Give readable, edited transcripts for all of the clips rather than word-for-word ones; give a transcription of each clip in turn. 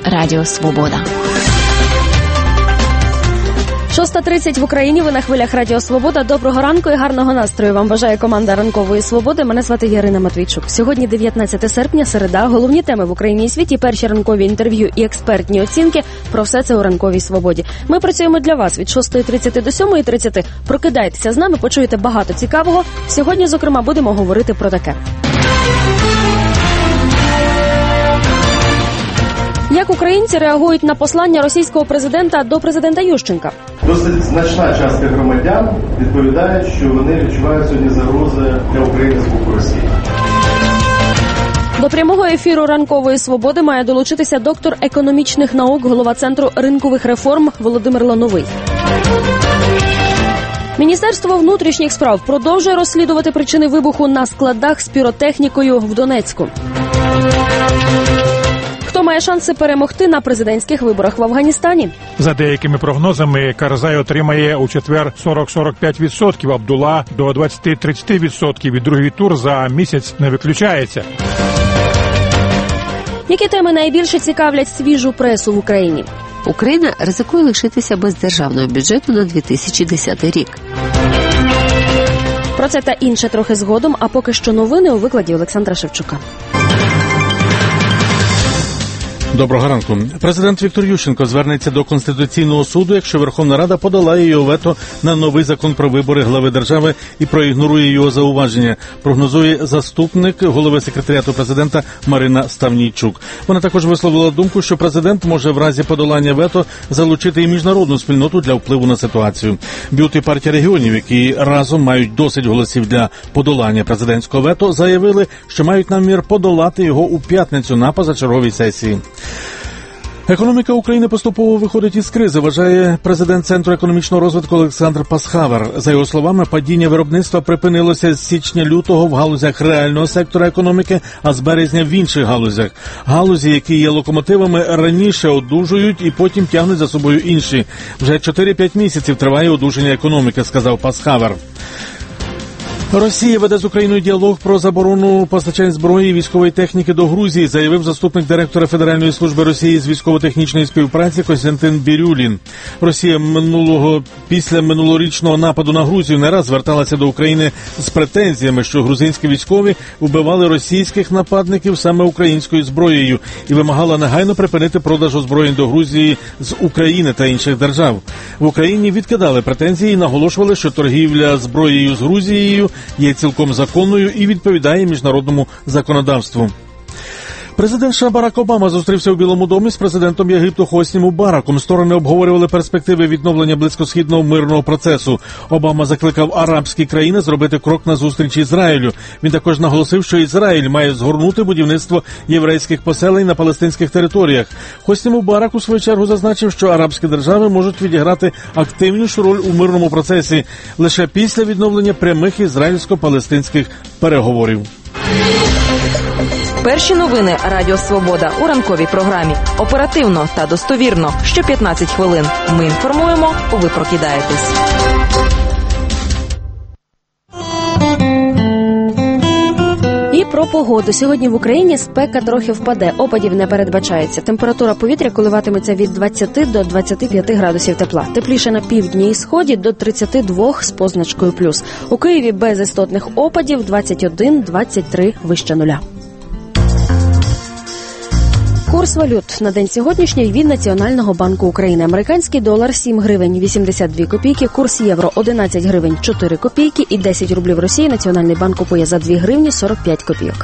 Радіо Свобода. 6:30 в Україні, ви на хвилях Радіо Свобода. Доброго ранку і гарного настрою вам бажає команда Ранкової Свободи. Мене звати Ярина Матвійчук. Сьогодні 19 серпня, середа. Головні теми в Україні і світі, перші ранкові інтерв'ю і експертні оцінки. Про все це у Ранковій Свободі. Ми працюємо для вас від 6:30 до 7:30. Прокидайтеся з нами, почуєте багато цікавого. Сьогодні, зокрема, будемо говорити про таке. Як українці реагують на послання російського президента до президента Ющенка? Досить значна частка громадян відповідають, що вони відчувають сьогодні загрози для України з боку Росії. До прямого ефіру Ранкової Свободи має долучитися доктор економічних наук, голова Центру ринкових реформ Володимир Лановий. Міністерство внутрішніх справ продовжує розслідувати причини вибуху на складах з піротехнікою в Донецьку. Хто має шанси перемогти на президентських виборах в Афганістані? За деякими прогнозами, Карзай отримає у четвер 40-45%, Абдулла – до 20-30%. І другий тур за місяць не виключається. Які теми найбільше цікавлять свіжу пресу в Україні? Україна ризикує лишитися без державного бюджету на 2010 рік. Про це та інше трохи згодом, а поки що новини у викладі Олександра Шевчука. Доброго ранку. Президент Віктор Ющенко звернеться до Конституційного суду, якщо Верховна Рада подолає його вето на новий закон про вибори глави держави і проігнорує його зауваження, прогнозує заступник голови секретаріату президента Марина Ставнійчук. Вона також висловила думку, що президент може в разі подолання вето залучити і міжнародну спільноту для впливу на ситуацію. БЮТ і партія регіонів, які разом мають досить голосів для подолання президентського вето, заявили, що мають намір подолати його у п'ятницю на позачерговій сесії. Економіка України поступово виходить із кризи, вважає президент Центру економічного розвитку Олександр Пасхавер. За його словами, падіння виробництва припинилося з січня-лютого в галузях реального сектора економіки, а з березня в інших галузях. Галузі, які є локомотивами, раніше одужують і потім тягнуть за собою інші. Вже 4-5 місяців триває одужання економіки, сказав Пасхавер. Росія веде з Україною діалог про заборону постачань зброї і військової техніки до Грузії, заявив заступник директора Федеральної служби Росії з військово-технічної співпраці Костянтин Бірюлін. Росія після минулорічного нападу на Грузію не раз зверталася до України з претензіями, що грузинські військові вбивали російських нападників саме українською зброєю і вимагала негайно припинити продаж озброєнь до Грузії з України та інших держав. В Україні відкидали претензії і наголошували, що торгівля зброєю з Грузією є цілком законною і відповідає міжнародному законодавству. Президент США Барак Обама зустрівся у Білому домі з президентом Єгипту Хосні Мубараком. Сторони обговорювали перспективи відновлення близькосхідного мирного процесу. Обама закликав арабські країни зробити крок назустріч Ізраїлю. Він також наголосив, що Ізраїль має згорнути будівництво єврейських поселень на палестинських територіях. Хосні Мубарак у свою чергу зазначив, що арабські держави можуть відіграти активнішу роль у мирному процесі лише після відновлення прямих ізраїльсько-палестинських переговорів. Перші новини Радіо Свобода у ранковій програмі. Оперативно та достовірно. Що 15 хвилин. Ми інформуємо, ви прокидаєтесь. І про погоду. Сьогодні в Україні спека трохи впаде, опадів не передбачається. Температура повітря коливатиметься від 20 до 25 градусів тепла. Тепліше на півдні і сході до 32 з позначкою плюс. У Києві без істотних опадів 21-23 вище нуля. Курс валют на день сьогоднішній від Національного банку України. Американський долар 7 гривень 82 копійки, курс євро 11 гривень 4 копійки і 10 рублів Росії Національний банк купує за 2 гривні 45 копійок.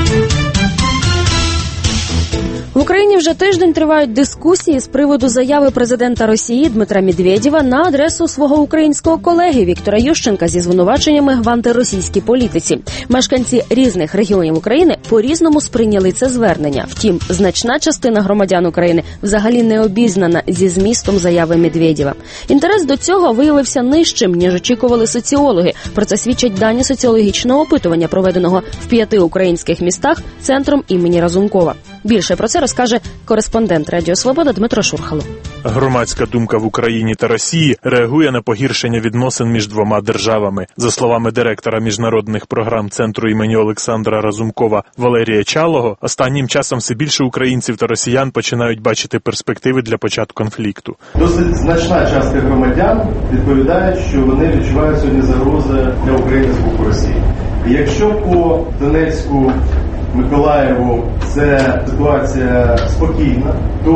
В Україні вже тиждень тривають дискусії з приводу заяви президента Росії Дмитра Медведєва на адресу свого українського колеги Віктора Ющенка зі звинуваченнями в антиросійській політиці. Мешканці різних регіонів України по-різному сприйняли це звернення. Втім, значна частина громадян України взагалі не обізнана зі змістом заяви Медведєва. Інтерес до цього виявився нижчим, ніж очікували соціологи. Про це свідчать дані соціологічного опитування, проведеного в 5 українських містах центром імені Разумкова. Більше про це розкаже кореспондент Радіо Свобода Дмитро Шурхало. Громадська думка в Україні та Росії реагує на погіршення відносин між двома державами. За словами директора міжнародних програм Центру імені Олександра Разумкова Валерія Чалого, останнім часом все більше українців та росіян починають бачити перспективи для початку конфлікту. Досить значна частка громадян відповідають, що вони відчувають сьогодні загрози для України з боку Росії. І якщо по Донецьку, Миколаєву це ситуація спокійна, то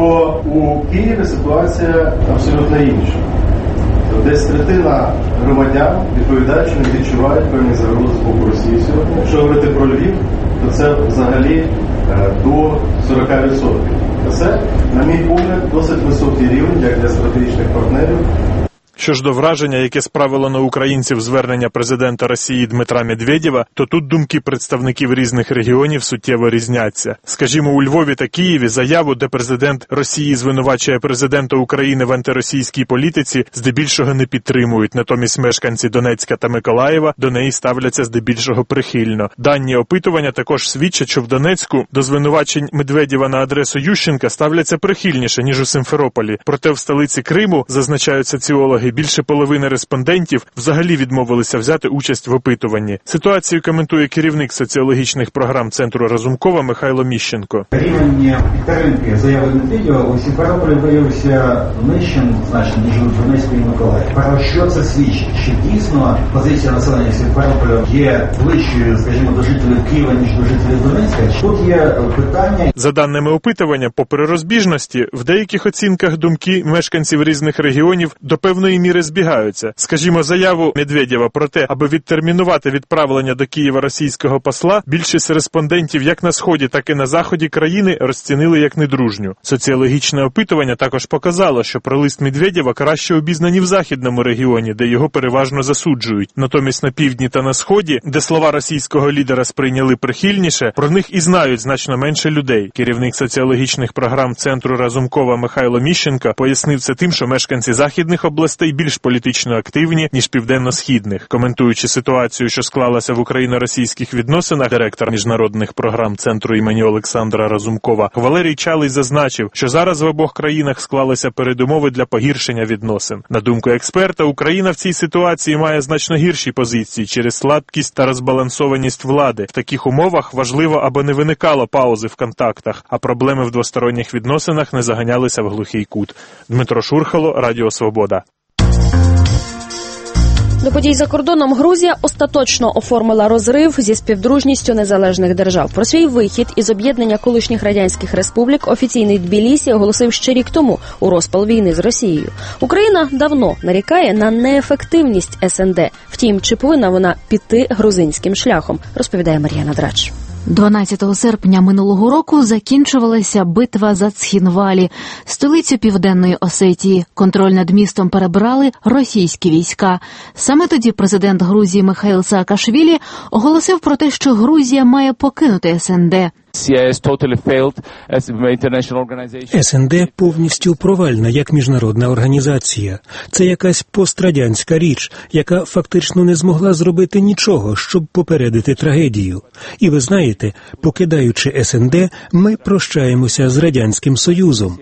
у Києві ситуація абсолютно інша. Десь третина громадян відповідають, що не відчувають певні загрози з боку Росії сьогодні. Якщо говорити про Львів, то це взагалі до 40%. Це, на мій погляд, досить високий рівень, як для стратегічних партнерів. Що ж до враження, яке справило на українців звернення президента Росії Дмитра Медведєва, то тут думки представників різних регіонів суттєво різняться. Скажімо, у Львові та Києві заяву, де президент Росії звинувачує президента України в антиросійській політиці, здебільшого не підтримують. Натомість мешканці Донецька та Миколаєва до неї ставляться здебільшого прихильно. Дані опитування також свідчать, що в Донецьку до звинувачень Медведєва на адресу Ющенка ставляться прихильніше, ніж у Симферополі. Проте в столиці Криму, зазначають соціологи, більше половини респондентів взагалі відмовилися взяти участь в опитуванні. Ситуацію коментує керівник соціологічних програм Центру Разумкова Михайло Міщенко. Рівень підтримки заяви Медведєва у Симферополі виявився нижчим, значно, ніж у Донецьку і Миколаєві. Про що це свідчить? Що дійсно позиція населення Симферополя є ближчою, скажімо, до жителів Києва, ніж до жителів Донецька? Тут є питання. За даними опитування, попри розбіжності, в деяких оцінках думки мешканців різних регіонів до певної міри збігаються. Скажімо, заяву Медведєва про те, аби відтермінувати відправлення до Києва російського посла, більшість респондентів як на Сході, так і на Заході країни розцінили як недружню. Соціологічне опитування також показало, що про лист Медведєва краще обізнані в Західному регіоні, де його переважно засуджують. Натомість на Півдні та на Сході, де слова російського лідера сприйняли прихильніше, про них і знають значно менше людей. Керівник соціологічних програм Центру Разумкова Михайло Міщенко пояснив це тим, що мешканці західних областей більш політично активні, ніж південно-східних. Коментуючи ситуацію, що склалася в україно-російських відносинах, директор міжнародних програм Центру імені Олександра Разумкова Валерій Чалий зазначив, що зараз в обох країнах склалися передумови для погіршення відносин. На думку експерта, Україна в цій ситуації має значно гірші позиції через слабкість та розбалансованість влади. В таких умовах важливо, аби не виникало паузи в контактах, а проблеми в двосторонніх відносинах не заганялися в глухий кут. Дмитро Шурхало, Радіо Свобода. До подій за кордоном Грузія остаточно оформила розрив зі співдружністю незалежних держав. Про свій вихід із об'єднання колишніх радянських республік офіційний Тбілісі оголосив ще рік тому, у розпал війни з Росією. Україна давно нарікає на неефективність СНД. Втім, чи повинна вона піти грузинським шляхом, розповідає Мар'яна Драч. 12 серпня минулого року закінчувалася битва за Цхінвалі, столицю Південної Осетії. Контроль над містом перебрали російські війська. Саме тоді президент Грузії Михаїл Саакашвілі оголосив про те, що Грузія має покинути СНД. СНД повністю провальна як міжнародна організація. Це якась пострадянська річ, яка фактично не змогла зробити нічого, щоб попередити трагедію. І ви знаєте, покидаючи СНД, ми прощаємося з Радянським Союзом.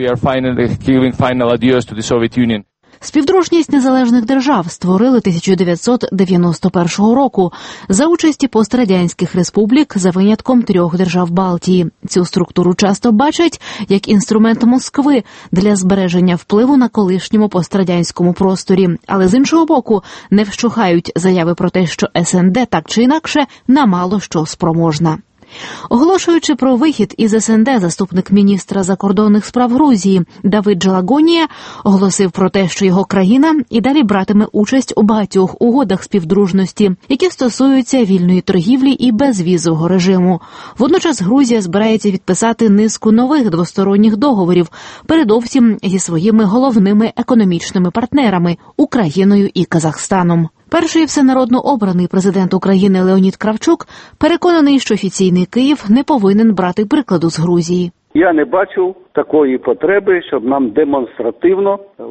Співдружність незалежних держав створили 1991 року за участі пострадянських республік за винятком 3 держав Балтії. Цю структуру часто бачать як інструмент Москви для збереження впливу на колишньому пострадянському просторі. Але з іншого боку, не вщухають заяви про те, що СНД так чи інакше на мало що спроможна. Оголошуючи про вихід із СНД, заступник міністра закордонних справ Грузії Давид Джалагонія оголосив про те, що його країна і далі братиме участь у багатьох угодах співдружності, які стосуються вільної торгівлі і безвізового режиму. Водночас Грузія збирається підписати низку нових двосторонніх договорів, передовсім зі своїми головними економічними партнерами – Україною і Казахстаном. Перший всенародно обраний президент України Леонід Кравчук переконаний, що офіційний Київ не повинен брати прикладу з Грузії. Я не бачу такої потреби, щоб нам демонстративно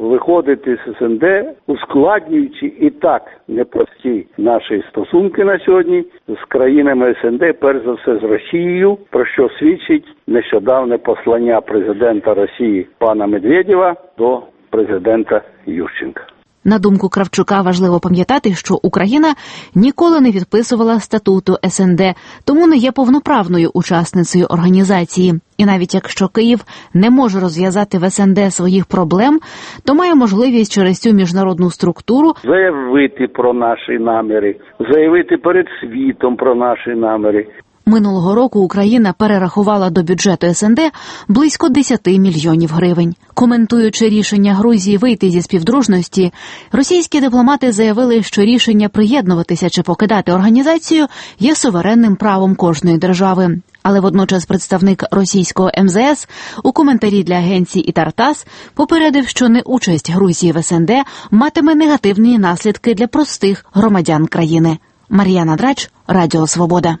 виходити з СНД, ускладнюючи і так непрості наші стосунки на сьогодні з країнами СНД, перш за все з Росією, про що свідчить нещодавне послання президента Росії пана Медведєва до президента Ющенка. На думку Кравчука, важливо пам'ятати, що Україна ніколи не підписувала статуту СНД, тому не є повноправною учасницею організації. І навіть якщо Київ не може розв'язати в СНД своїх проблем, то має можливість через цю міжнародну структуру заявити про наші наміри, заявити перед світом про наші наміри. Минулого року Україна перерахувала до бюджету СНД близько 10 мільйонів гривень. Коментуючи рішення Грузії вийти зі співдружності, російські дипломати заявили, що рішення приєднуватися чи покидати організацію є суверенним правом кожної держави. Але водночас представник російського МЗС у коментарі для агенції «Ітартас» попередив, що неучасть Грузії в СНД матиме негативні наслідки для простих громадян країни. Мар'яна Драч, Радіо Свобода.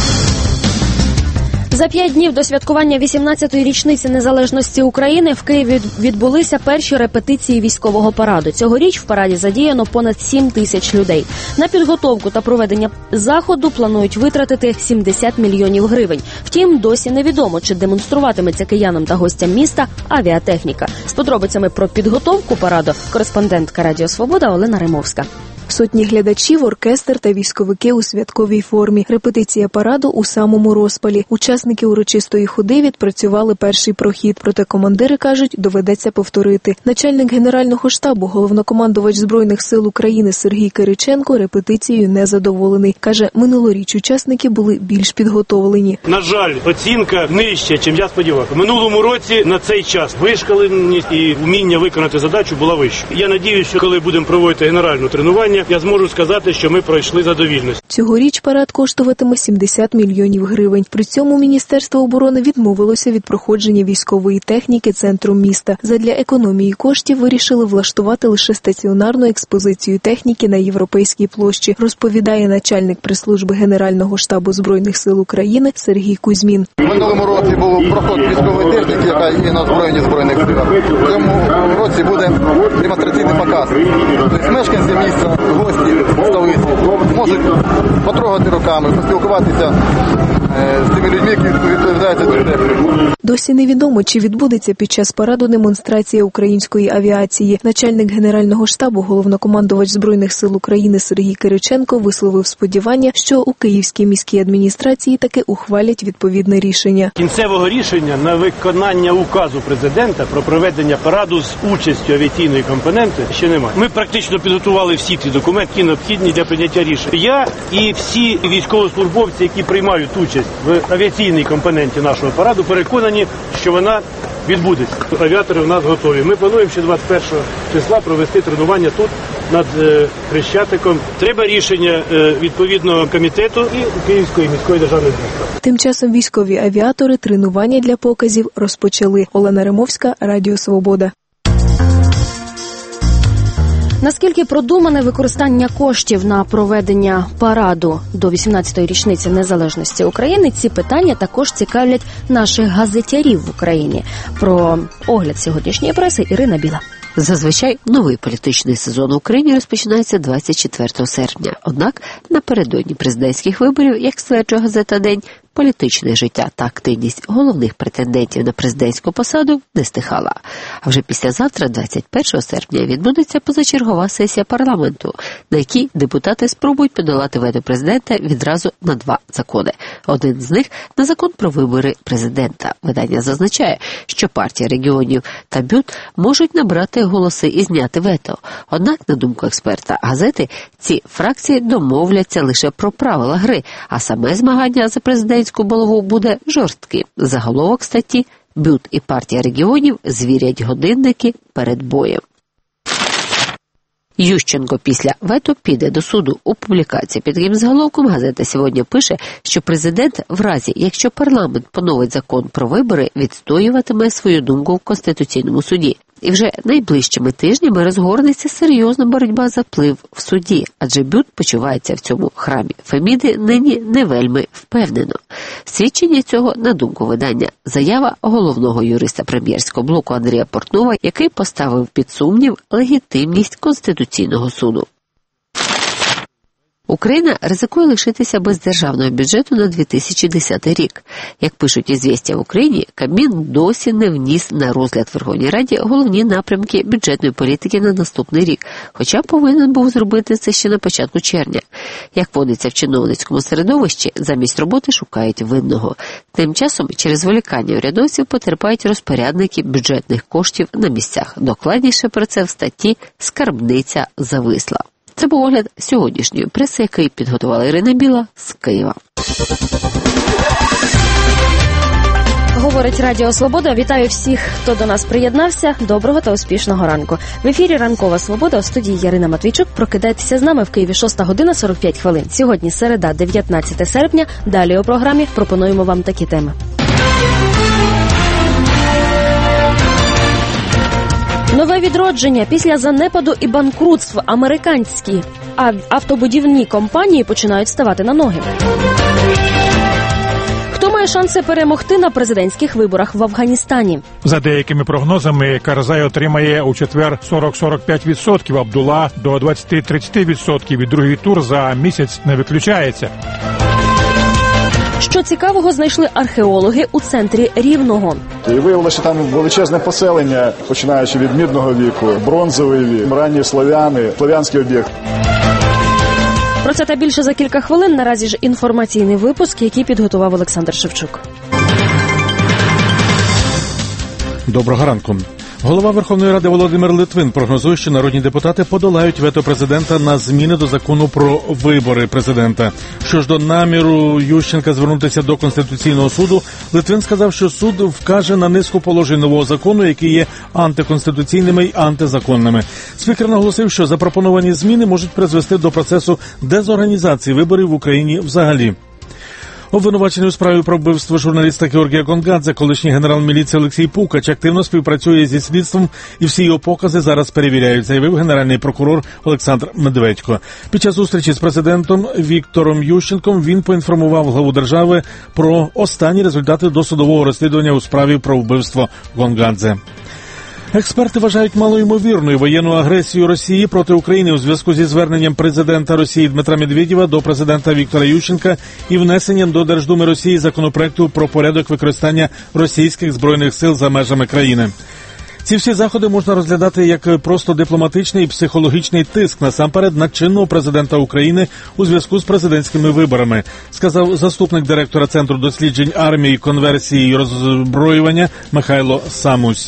За 5 днів до святкування 18-ї річниці незалежності України в Києві відбулися перші репетиції військового параду. Цьогоріч в параді задіяно понад 7 тисяч людей. На підготовку та проведення заходу планують витратити 70 мільйонів гривень. Втім, досі невідомо, чи демонструватиметься киянам та гостям міста авіатехніка. З подробицями про підготовку параду кореспондентка Радіо Свобода Олена Римовська. Сотні глядачів, оркестр та військовики у святковій формі. Репетиція параду у самому розпалі. Учасники урочистої ходи відпрацювали перший прохід, проте командири кажуть, доведеться повторити. Начальник Генерального штабу, головнокомандувач Збройних сил України Сергій Кириченко репетицією незадоволений. Каже, минулоріч учасники були більш підготовлені. На жаль, оцінка нижча, чим я сподівався. В минулому році на цей час вишколеність і вміння виконати задачу була вища. Я надіюсь, що коли будемо проводити генеральне тренування, я зможу сказати, що ми пройшли задовільно. Цьогоріч парад коштуватиме 70 мільйонів гривень. При цьому Міністерство оборони відмовилося від проходження військової техніки центром міста. Задля економії коштів вирішили влаштувати лише стаціонарну експозицію техніки на Європейській площі, розповідає начальник прес-служби Генерального штабу Збройних сил України Сергій Кузьмін. В минулому році був проход військової техніки, яка є на озброєнні Збройних сил. В цьому році буде демонстраційний показ. Тобто мешканці міста, гості столиці можуть потрогати руками, поспілкуватися з тими людьми, які відповідають за цю техніку. Досі невідомо, чи відбудеться під час параду демонстрація української авіації. Начальник Генерального штабу, головнокомандувач Збройних сил України Сергій Кириченко висловив сподівання, що у Київській міській адміністрації таки ухвалять відповідне рішення. Кінцевого рішення на виконання указу президента про проведення параду з участю авіаційної компоненти ще немає. Ми практично підготували всі ці документи, які необхідні для прийняття рішень. Я і всі військовослужбовці, які приймають участь в авіаційній компоненті нашого параду, переконані, що вона відбудеться. Авіатори у нас готові. Ми плануємо ще 21 числа провести тренування тут, над Хрещатиком. Треба рішення відповідного комітету і Київської міської державної адміністрації. Тим часом військові авіатори тренування для показів розпочали. Олена Римовська, Радіо Свобода. Наскільки продумане використання коштів на проведення параду до 18-ї річниці незалежності України, ці питання також цікавлять наших газетярів в Україні. Про огляд сьогоднішньої преси Ірина Біла. Зазвичай новий політичний сезон в Україні розпочинається 24 серпня. Однак напередодні президентських виборів, як стверджує газета «День», політичне життя та активність головних претендентів на президентську посаду не стихала. А вже післязавтра, 21 серпня, відбудеться позачергова сесія парламенту, на якій депутати спробують подолати вето президента відразу на 2 закони. Один з них – на закон про вибори президента. Видання зазначає, що партія регіонів та БЮТ можуть набрати голоси і зняти вето. Однак, на думку експерта газети, ці фракції домовляться лише про правила гри, а саме змагання за президентську булаву буде жорстким. Заголовок статті «БЮТ і партія регіонів звірять годинники перед боєм». Ющенко після вето піде до суду. У публікації під таким заголовком газета «Сьогодні» пише, що президент в разі, якщо парламент поновить закон про вибори, відстоюватиме свою думку в Конституційному суді. І вже найближчими тижнями розгорнеться серйозна боротьба за вплив в суді, адже Бют почувається в цьому храмі Феміди нині не вельми впевнено. Свідчення цього, на думку видання, заява головного юриста прем'єрського блоку Андрія Портнова, який поставив під сумнів легітимність Конституційного суду. Україна ризикує лишитися без державного бюджету на 2010 рік. Як пишуть «Ізвістія» в Україні, Кабмін досі не вніс на розгляд Верховній Раді головні напрямки бюджетної політики на наступний рік, хоча повинен був зробити це ще на початку червня. Як водиться в чиновницькому середовищі, замість роботи шукають винного. Тим часом через зволікання урядовців потерпають розпорядники бюджетних коштів на місцях. Докладніше про це в статті «Скарбниця зависла». Це був огляд сьогоднішньої преси, який підготувала Ірина Біла з Києва. Говорить Радіо Свобода. Вітаю всіх, хто до нас приєднався. Доброго та успішного ранку. В ефірі «Ранкова Свобода», у студії Ярина Матвійчук. Прокидайтеся з нами в Києві 6 година 45 хвилин. Сьогодні середа, 19 серпня. Далі у програмі пропонуємо вам такі теми. Нове відродження після занепаду і банкрутств. Американські автобудівні компанії починають ставати на ноги. Хто має шанси перемогти на президентських виборах в Афганістані? За деякими прогнозами, Карзай отримає у четвер 40-45%, Абдулла до 20-30%, і другий тур за місяць не виключається. Що цікавого знайшли археологи у центрі Рівного? І виявилося, що там величезне поселення, починаючи від Мідного віку, Бронзовий вік, ранні слов'яни, слов'янський об'єкт. Про це та більше за кілька хвилин. Наразі ж інформаційний випуск, який підготував Олександр Шевчук. Доброго ранку. Голова Верховної Ради Володимир Литвин прогнозує, що народні депутати подолають вето президента на зміни до закону про вибори президента. Що ж до наміру Ющенка звернутися до Конституційного суду, Литвин сказав, що суд вкаже на низку положень нового закону, які є антиконституційними й антизаконними. Спікер наголосив, що запропоновані зміни можуть призвести до процесу дезорганізації виборів в Україні взагалі. Обвинувачений у справі про вбивство журналіста Георгія Гонгадзе, колишній генерал міліції Олексій Пукач, активно співпрацює зі слідством, і всі його покази зараз перевіряють, заявив генеральний прокурор Олександр Медведько. Під час зустрічі з президентом Віктором Ющенком він поінформував главу держави про останні результати досудового розслідування у справі про вбивство Гонгадзе. Експерти вважають малоймовірною воєнну агресію Росії проти України у зв'язку зі зверненням президента Росії Дмитра Медведєва до президента Віктора Ющенка і внесенням до Держдуми Росії законопроекту про порядок використання російських збройних сил за межами країни. Ці всі заходи можна розглядати як просто дипломатичний і психологічний тиск насамперед на чинного президента України у зв'язку з президентськими виборами, сказав заступник директора Центру досліджень армії, конверсії і роззброювання Михайло Самусь.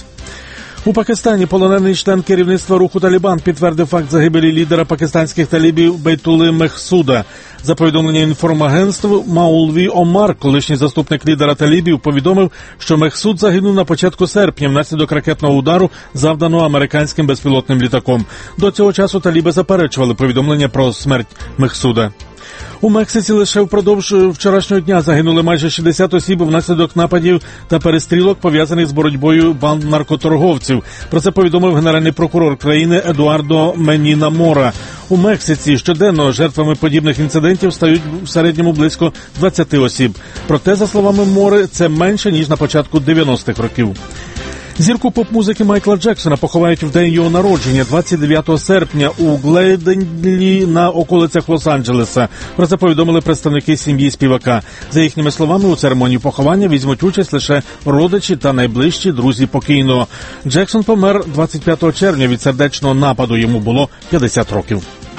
У Пакистані полонений член керівництва руху «Талібан» підтвердив факт загибелі лідера пакистанських талібів Бейтули Мехсуда. За повідомленням інформагентств, Маулві Омар, колишній заступник лідера талібів, повідомив, що Мехсуд загинув на початку серпня внаслідок ракетного удару, завданого американським безпілотним літаком. До цього часу таліби заперечували повідомлення про смерть Мехсуда. У Мексиці лише впродовж вчорашнього дня загинули майже 60 осіб внаслідок нападів та перестрілок, пов'язаних з боротьбою банд наркоторговців. Про це повідомив генеральний прокурор країни Едуардо Меніна Мора. У Мексиці щоденно жертвами подібних інцидентів стають в середньому близько 20 осіб. Проте, за словами Мори, це менше, ніж на початку 90-х років. Зірку поп-музики Майкла Джексона поховають в день його народження, 29 серпня, у Глейденлі на околицях Лос-Анджелеса. Про це повідомили представники сім'ї співака. За їхніми словами, у церемонії поховання візьмуть участь лише родичі та найближчі друзі покійного. Джексон помер 25 червня від сердечного нападу, йому було 50 років.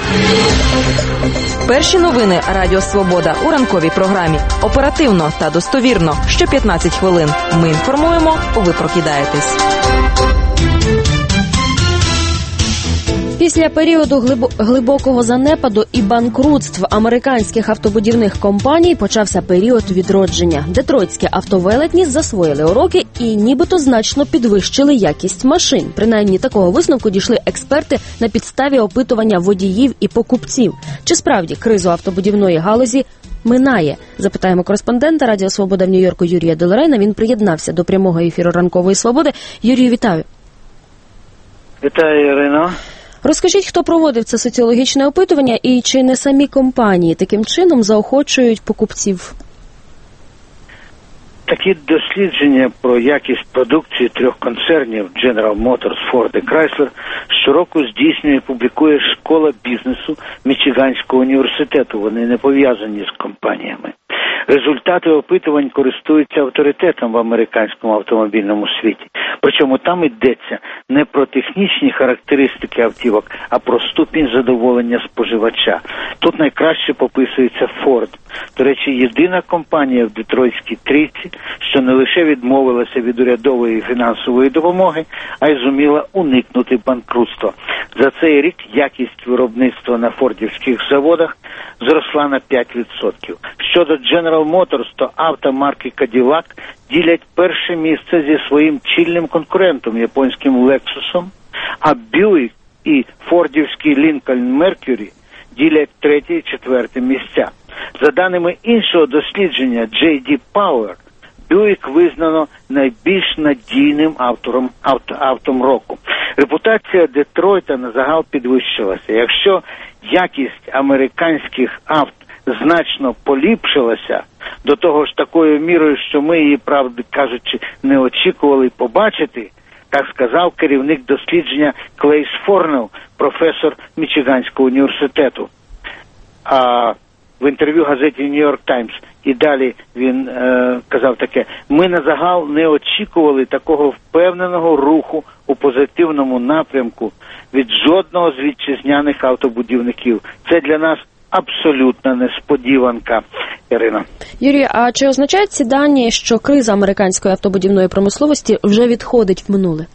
Перші новини Радіо Свобода у ранковій програмі. Оперативно та достовірно. Що 15 хвилин. Ми інформуємо, ви прокидаєтесь. Після періоду глибокого занепаду і банкрутств американських автобудівних компаній почався період відродження. Детройтські автовелетні засвоїли уроки і нібито значно підвищили якість машин. Принаймні такого висновку дійшли експерти на підставі опитування водіїв і покупців. Чи справді кризу автобудівної галузі минає? Запитаємо кореспондента Радіо Свобода в Нью-Йорку Юрія Делорейна. Він приєднався до прямого ефіру «Ранкової Свободи». Юрію, вітаю. Вітаю, Ірино. Розкажіть, хто проводив це соціологічне опитування і чи не самі компанії таким чином заохочують покупців? Такі дослідження про якість продукції трьох концернів General Motors, Ford і Chrysler щороку здійснює і публікує Школа бізнесу Мічиганського університету. Вони не пов'язані з компаніями. Результати опитувань користуються авторитетом в американському автомобільному світі. Причому там йдеться не про технічні характеристики автівок, а про ступінь задоволення споживача. Тут найкраще пописується Ford. До речі, єдина компанія в Детройтській трійці, що не лише відмовилася від урядової і фінансової допомоги, а й зуміла уникнути банкрутства. За цей рік якість виробництва на фордівських заводах зросла на 5%. Щодо General Motors, то авто марки Cadillac ділять перше місце зі своїм чільним конкурентом, японським Lexus'ом, а Buick і фордівський Lincoln Mercury ділять третє і четверте місця. За даними іншого дослідження J.D. Power, Buick визнано найбільш надійним автом року. Репутація Детройта на загал підвищилася. Якщо якість американських авт значно поліпшилася, до того ж такою мірою, що ми її, правда кажучи, не очікували побачити, так сказав керівник дослідження Клейс Форнелл, професор Мічиганського університету. А в інтерв'ю газеті Нью-Йорк Таймс і далі він казав таке: ми на загал не очікували такого впевненого руху у позитивному напрямку від жодного з вітчизняних автобудівників. Це для нас абсолютна несподіванка, Ірина. Юрій, а чи означають ці дані, що криза американської автобудівної промисловості вже відходить в минуле?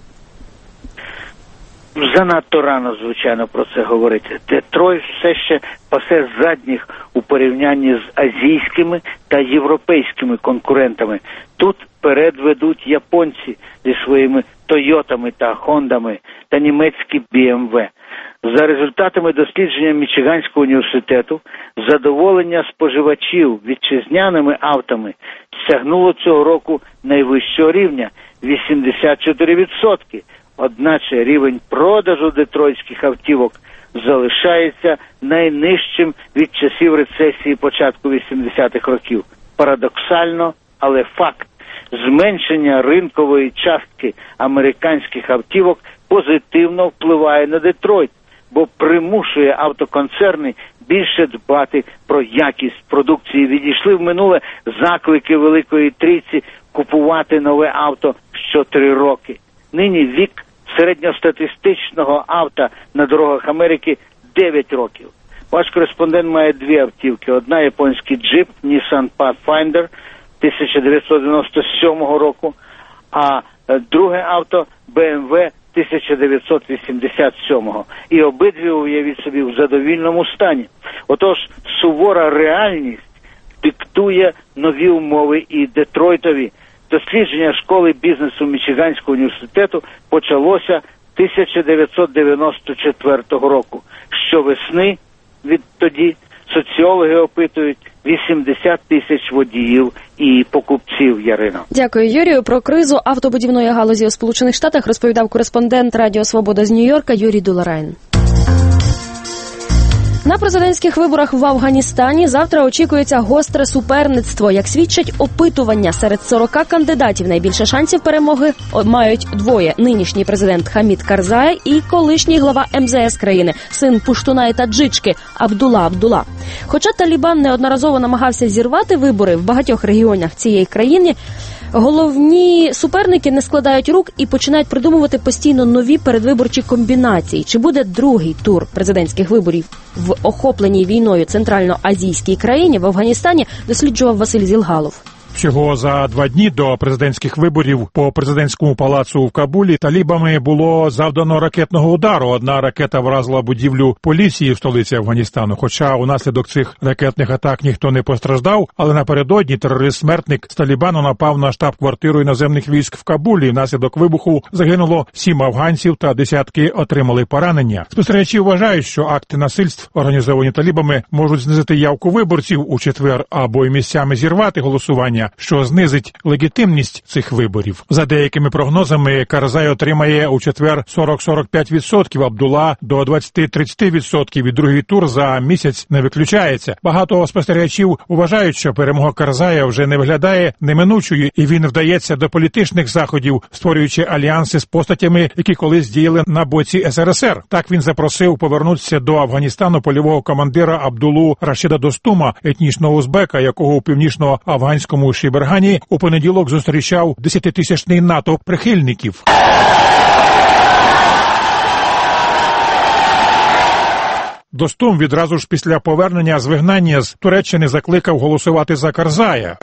Занадто рано, звичайно, про це говорити. Детройт все ще пасе задніх у порівнянні з азійськими та європейськими конкурентами. Тут вперед ведуть японці зі своїми Тойотами та Хондами та німецькі BMW. За результатами дослідження Мічиганського університету, задоволення споживачів вітчизняними автами сягнуло цього року найвищого рівня – 84%. Одначе рівень продажу детройтських автівок залишається найнижчим від часів рецесії початку 80-х років. Парадоксально, але факт. Зменшення ринкової частки американських автівок позитивно впливає на Детройт, бо примушує автоконцерни більше дбати про якість продукції. Відійшли в минуле заклики Великої Трійці купувати нове авто що 3 роки. Нині вік середньостатистичного авто на дорогах Америки 9 років. Ваш кореспондент має 2 автівки. Одна японський джип Nissan Pathfinder 1997 року, а друге авто BMW 1987. І обидві, уявіть собі, в задовільному стані. Отож, сувора реальність диктує нові умови і Детройтові. Дослідження школи бізнесу Мічиганського університету почалося 1994 року. Щовесни відтоді соціологи опитують 80 тисяч водіїв і покупців, Ярино. Дякую, Юрію. Про кризу автобудівної галузі у Сполучених Штатах розповідав кореспондент Радіо Свобода з Нью-Йорка Юрій Дуларайн. На президентських виборах в Афганістані завтра очікується гостре суперництво. Як свідчать опитування, серед 40 кандидатів найбільше шансів перемоги мають 2. Нинішній президент Хамід Карзай і колишній глава МЗС країни, син Пуштуна і таджички Абдула. Хоча Талібан неодноразово намагався зірвати вибори в багатьох регіонах цієї країни, головні суперники не складають рук і починають придумувати постійно нові передвиборчі комбінації. Чи буде другий тур президентських виборів в охопленій війною центральноазійській країні в Афганістані, досліджував Василь Зілгалов. Всього за 2 дні до президентських виборів по президентському палацу в Кабулі талібами було завдано ракетного удару. Одна ракета вразила будівлю поліції в столиці Афганістану. Хоча унаслідок цих ракетних атак ніхто не постраждав, але напередодні терорист-смертник з Талібану напав на штаб-квартиру іноземних військ в Кабулі. Внаслідок вибуху загинуло 7 афганців та десятки отримали поранення. Спостерігачі вважають, що акти насильств, організовані талібами, можуть знизити явку виборців у четвер або й місцями зірвати голосування. рішення, що знизить легітимність цих виборів. За деякими прогнозами, Карзай отримає у четвер 40-45%, Абдулла до 20-30%, і другий тур за місяць не виключається. Багато спостерігачів вважають, що перемога Карзая вже не виглядає неминучою, і він вдається до політичних заходів, створюючи альянси з постатями, які колись діяли на боці СРСР. Так він запросив повернутися до Афганістану польового командира Абдуллу Рашида Достума, етнічного узбека, якого у північно-афганському Шібергані у понеділок зустрічав 10-тисячний натовп прихильників. Достум відразу ж після повернення з вигнання з Туреччини закликав голосувати за Карзая.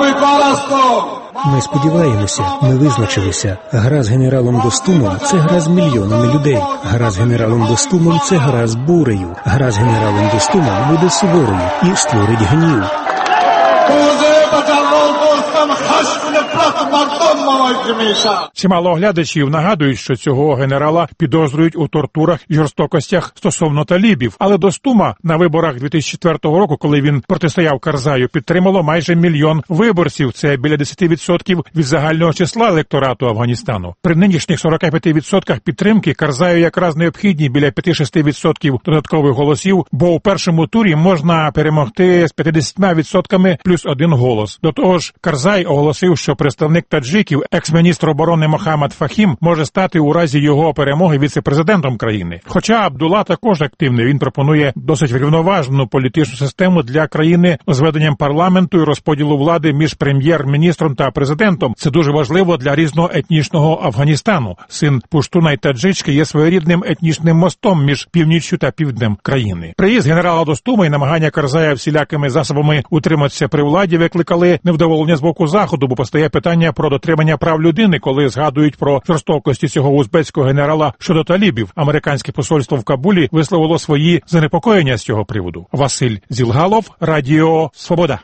Ми сподіваємося, ми визначилися. Гра з генералом Достумом – це гра з мільйонами людей. Гра з генералом Достумом – це гра з бурею. Гра з генералом Достумом буде суворою і створить гнів. Чимало оглядачів нагадують, що цього генерала підозрюють у тортурах і жорстокостях стосовно талібів. Але Достума на виборах 2004 року, коли він протистояв Карзаю, підтримало майже 1 мільйон виборців. Це біля 10% від загального числа електорату Афганістану. При нинішніх 45% підтримки Карзаю якраз необхідні біля 5-6% додаткових голосів, бо у першому турі можна перемогти з 50% плюс 1 голос. До того ж, Карзай оголосив, що представник таджиків, екс-міністр оборони Мохаммед Фахім, може стати у разі його перемоги віце-президентом країни. Хоча Абдулла також активний, він пропонує досить рівноважну політичну систему для країни з веденням парламенту і розподілу влади між прем'єр-міністром та президентом. Це дуже важливо для різноетнічного Афганістану. Син пуштуна й таджички є своєрідним етнічним мостом між північчю та півднем країни. Приїзд генерала Достума і намагання Карзая всілякими засобами утриматися при владі викликали невдоволення з боку Заходу, бо постає питання про дотримання прав людини, коли згадують про жорстокості цього узбецького генерала щодо талібів. Американське посольство в Кабулі висловило свої занепокоєння з цього приводу. Василь Зілгалов, Радіо Свобода.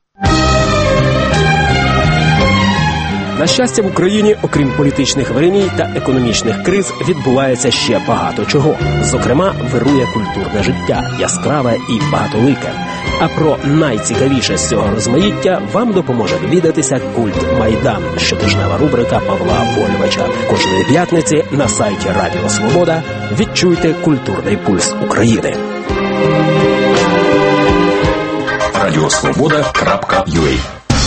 На щастя, в Україні, окрім політичних вириній та економічних криз, відбувається ще багато чого. Зокрема, вирує культурне життя, яскраве і багатолике. А про найцікавіше з цього розмаїття вам допоможе довідатися «Культ Майдан» – щотижнева рубрика Павла Вольвича. Кожної п'ятниці на сайті Радіо Свобода відчуйте культурний пульс України. Радіосвобода.ua.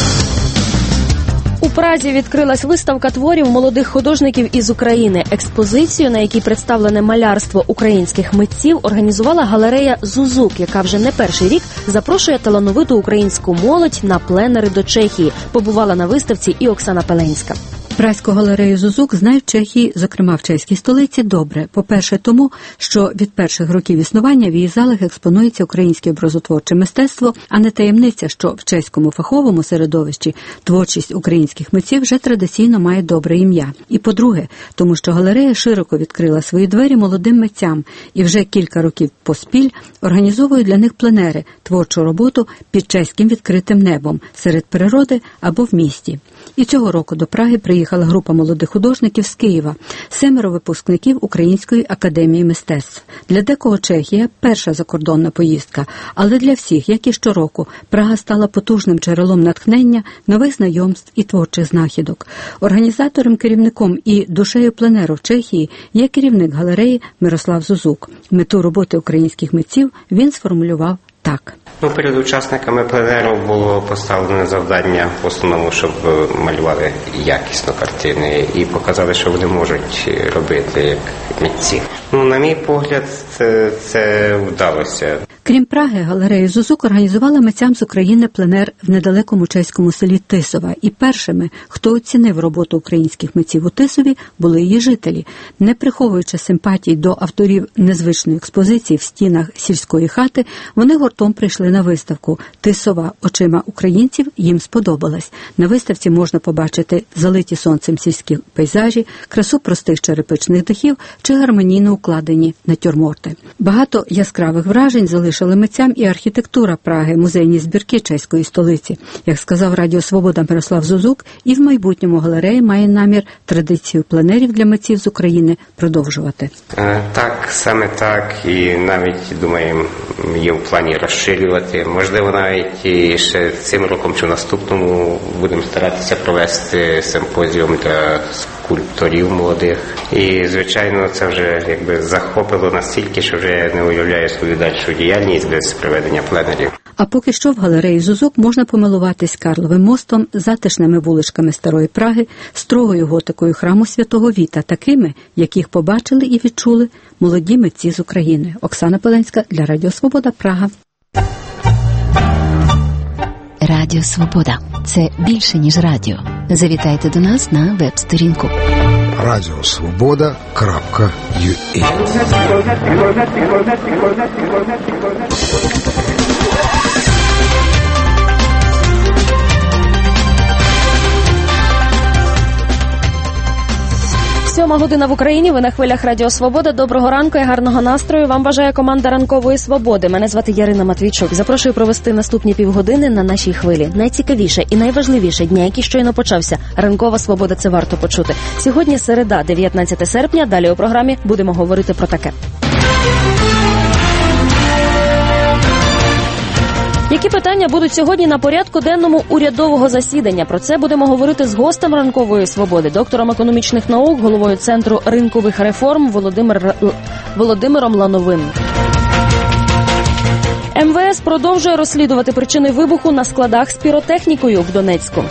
У Празі відкрилась виставка творів молодих художників із України. Експозицію, на якій представлене малярство українських митців, організувала галерея «Зузук», яка вже не перший рік запрошує талановиту українську молодь на пленери до Чехії. Побувала на виставці і Оксана Пеленська. Празьку галерею «Зузук» знають в Чехії, зокрема в чеській столиці, добре. По-перше, тому, що від перших років існування в її залах експонується українське образотворче мистецтво, а не таємниця, що в чеському фаховому середовищі творчість українських митців вже традиційно має добре ім'я. І по-друге, тому що галерея широко відкрила свої двері молодим митцям і вже кілька років поспіль організовує для них пленери, творчу роботу під чеським відкритим небом, серед природи або в місті. І цього року до Праги приїхала група молодих художників з Києва, 7 випускників Української академії мистецтв. Для декого Чехія – перша закордонна поїздка, але для всіх, як і щороку, Прага стала потужним джерелом натхнення, нових знайомств і творчих знахідок. Організатором, керівником і душею пленеру в Чехії є керівник галереї Мирослав Зузук. Мету роботи українських митців він сформулював так. Перед учасниками пленеру було поставлено завдання в основному, щоб малювали якісно картини і показали, що вони можуть робити як митці. На мій погляд, це вдалося. Крім Праги, галерея «Зузук» організувала митцям з України пленер в недалекому чеському селі Тисова. І першими, хто оцінив роботу українських митців у Тисові, були її жителі. Не приховуючи симпатій до авторів незвичної експозиції в стінах сільської хати, вони гуртом прийшли на виставку. Тисова очима українців їм сподобалась. На виставці можна побачити залиті сонцем сільські пейзажі, красу простих черепичних дахів чи гармонійно укладені натюрморти. Багато яскравих вражень залишили потішили митцям і архітектура Праги, музейні збірки чеської столиці. Як сказав Радіо Свобода Мирослав Зузук, і в майбутньому галерея має намір традицію пленерів для митців з України продовжувати. Так, саме так. І навіть, думаю, є в плані розширювати. Можливо, навіть і ще цим роком чи наступному будемо старатися провести симпозіум для скульпторів молодих. І, звичайно, це вже якби захопило настільки, що вже не уявляю свою дальшу діяльність без проведення пленерів. А поки що в галереї Зузук можна помилуватись Карловим мостом, затишними вуличками Старої Праги, строгою готикою храму Святого Віта, такими, яких побачили і відчули молоді митці з України. Оксана Пеленська для Радіо Свобода, Прага. Радіо Свобода – це більше, ніж радіо. Завітайте до нас на веб-сторінку radiosvoboda.ua. Сьома година в Україні, ви на хвилях Радіо Свобода. Доброго ранку і гарного настрою вам бажає команда Ранкової Свободи. Мене звати Ярина Матвійчук. Запрошую провести наступні півгодини на нашій хвилі. Найцікавіше і найважливіше дня, який щойно почався. Ранкова Свобода – це варто почути. Сьогодні середа, 19 серпня. Далі у програмі будемо говорити про таке. Які питання будуть сьогодні на порядку денному урядового засідання? Про це будемо говорити з гостем Ранкової Свободи, доктором економічних наук, головою Центру ринкових реформ Володимиром Лановим. МВС продовжує розслідувати причини вибуху на складах з піротехнікою в Донецьку.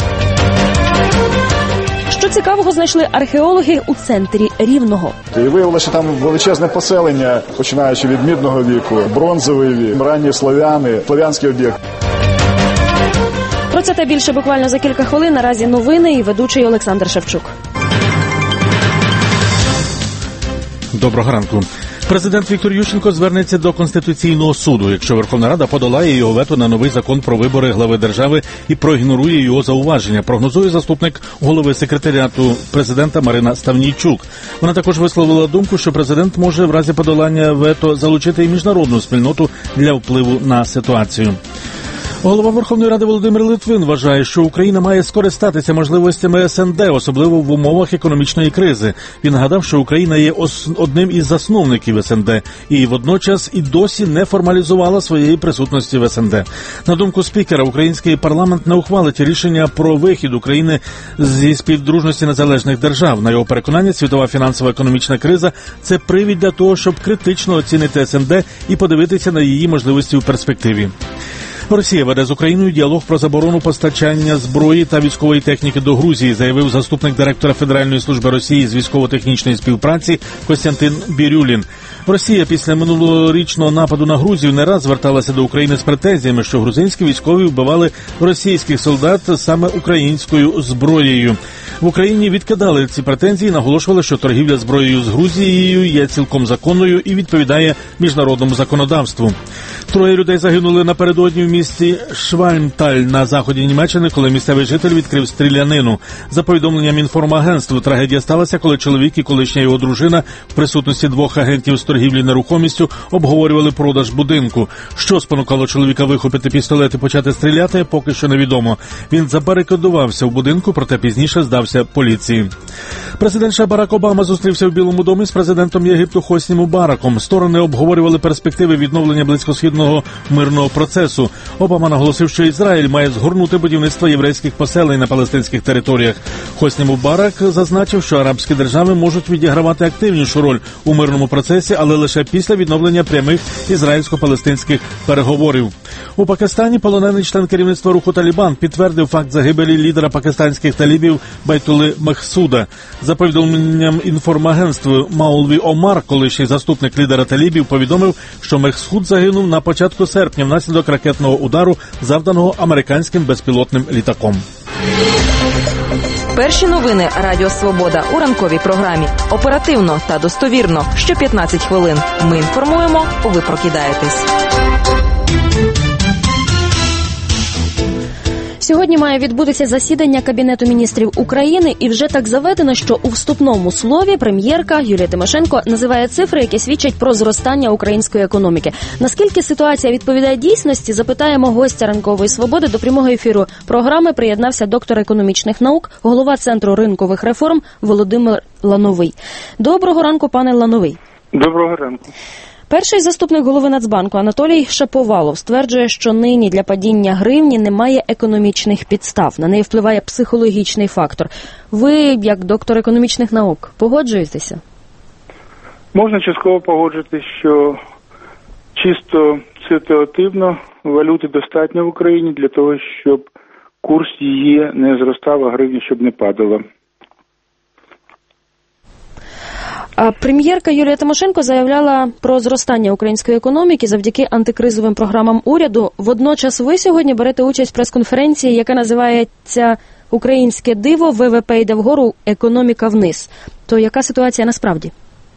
Що цікавого знайшли археологи у центрі Рівного? І виявилося, що там величезне поселення, починаючи від мідного віку, бронзовий вік, ранні слов'яни, слов'янський об'єкт. Про це та більше буквально за кілька хвилин. Наразі новини і ведучий Олександр Шевчук. Доброго ранку. Президент Віктор Ющенко звернеться до Конституційного суду, якщо Верховна Рада подолає його вето на новий закон про вибори глави держави і проігнорує його зауваження, прогнозує заступник голови секретаріату президента Марина Ставнійчук. Вона також висловила думку, що президент може в разі подолання вето залучити і міжнародну спільноту для впливу на ситуацію. Голова Верховної Ради Володимир Литвин вважає, що Україна має скористатися можливостями СНД, особливо в умовах економічної кризи. Він нагадав, що Україна є одним із засновників СНД і водночас і досі не формалізувала своєї присутності в СНД. На думку спікера, український парламент не ухвалить рішення про вихід України зі співдружності незалежних держав. На його переконання, світова фінансово-економічна криза – це привід для того, щоб критично оцінити СНД і подивитися на її можливості у перспективі. Росія веде з Україною діалог про заборону постачання зброї та військової техніки до Грузії, заявив заступник директора Федеральної служби Росії з військово-технічної співпраці Костянтин Бірюлін. Росія після минулорічного нападу на Грузію не раз зверталася до України з претензіями, що грузинські військові вбивали російських солдат саме українською зброєю. В Україні відкидали ці претензії, наголошували, що торгівля зброєю з Грузією є цілком законною і відповідає міжнародному законодавству. 3 людей загинули напередодні в місті Швальмталь на заході Німеччини, коли місцевий житель відкрив стрілянину. За повідомленням інформагентства, трагедія сталася, коли чоловік і колишня його дружина в присутності 2 агентів з торгівлі нерухомістю обговорювали продаж будинку. Що спонукало чоловіка вихопити пістолет і почати стріляти, поки що невідомо. Він забарикадувався в будинку, проте пізніше здався поліції. Президент США Барак Обама зустрівся в Білому домі з президентом Єгипту Хосні Мубараком. Сторони обговорювали перспективи відновлення близькосхідного мирного процесу. Обама наголосив, що Ізраїль має згорнути будівництво єврейських поселень на палестинських територіях. Хосні Мубарак зазначив, що арабські держави можуть відігравати активнішу роль у мирному процесі, але лише після відновлення прямих ізраїльсько-палестинських переговорів. У Пакистані полонений член керівництва руху Талібан підтвердив факт загибелі лідера пакистанських талібів Байтули Мехсуда. За повідомленням інформагентства, Маулві Омар, колишній заступник лідера талібів, повідомив, що Мехсуд загинув на початку серпня внаслідок ракетного удару, завданого американським безпілотним літаком. Перші новини Радіо Свобода у ранковій програмі. Оперативно та достовірно. Що 15 хвилин. Ми інформуємо, ви прокидаєтесь. Сьогодні має відбутися засідання Кабінету міністрів України, і вже так заведено, що у вступному слові прем'єрка Юлія Тимошенко називає цифри, які свідчать про зростання української економіки. Наскільки ситуація відповідає дійсності, запитаємо гостя «Ранкової свободи». До прямого ефіру програми приєднався доктор економічних наук, голова Центру ринкових реформ Володимир Лановий. Доброго ранку, пане Лановий. Доброго ранку. Перший заступник голови Нацбанку Анатолій Шаповалов стверджує, що нині для падіння гривні немає економічних підстав. На неї впливає психологічний фактор. Ви, як доктор економічних наук, погоджуєтеся? Можна частково погоджуватися, що чисто ситуативно валюти достатньо в Україні для того, щоб курс її не зростав, а гривня щоб не падала. Прем'єрка Юлія Тимошенко заявляла про зростання української економіки завдяки антикризовим програмам уряду. Водночас ви сьогодні берете участь в прес-конференції, яка називається «Українське диво, ВВП йде вгору, економіка вниз». То яка ситуація насправді?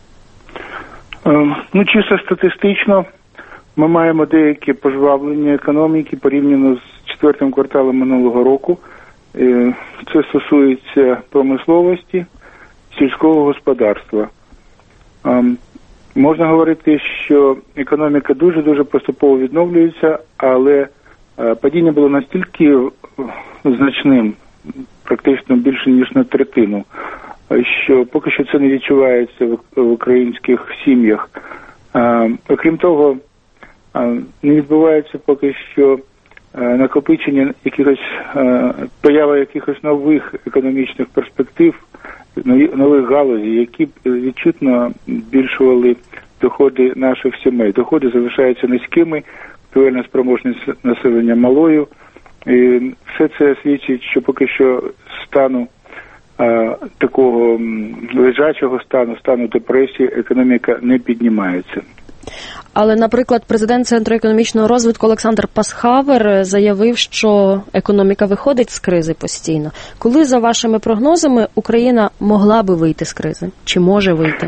Чисто статистично ми маємо деяке пожвавлення економіки порівняно з четвертим кварталом минулого року. Це стосується промисловості, сільського господарства. Можна говорити, що економіка дуже-дуже поступово відновлюється, але падіння було настільки значним, практично більше ніж на третину, що поки що це не відчувається в українських сім'ях. Окрім того, не відбувається поки що накопичення поява якихось нових економічних перспектив, нових галузей, які б відчутно збільшували доходи наших сімей. Доходи залишаються низькими, купівельна спроможність населення малою. І все це свідчить, що поки що стану такого лежачого стану депресії, економіка не піднімається. Але, наприклад, президент Центру економічного розвитку Олександр Пасхавер заявив, що економіка виходить з кризи постійно. Коли, за вашими прогнозами, Україна могла би вийти з кризи? Чи може вийти?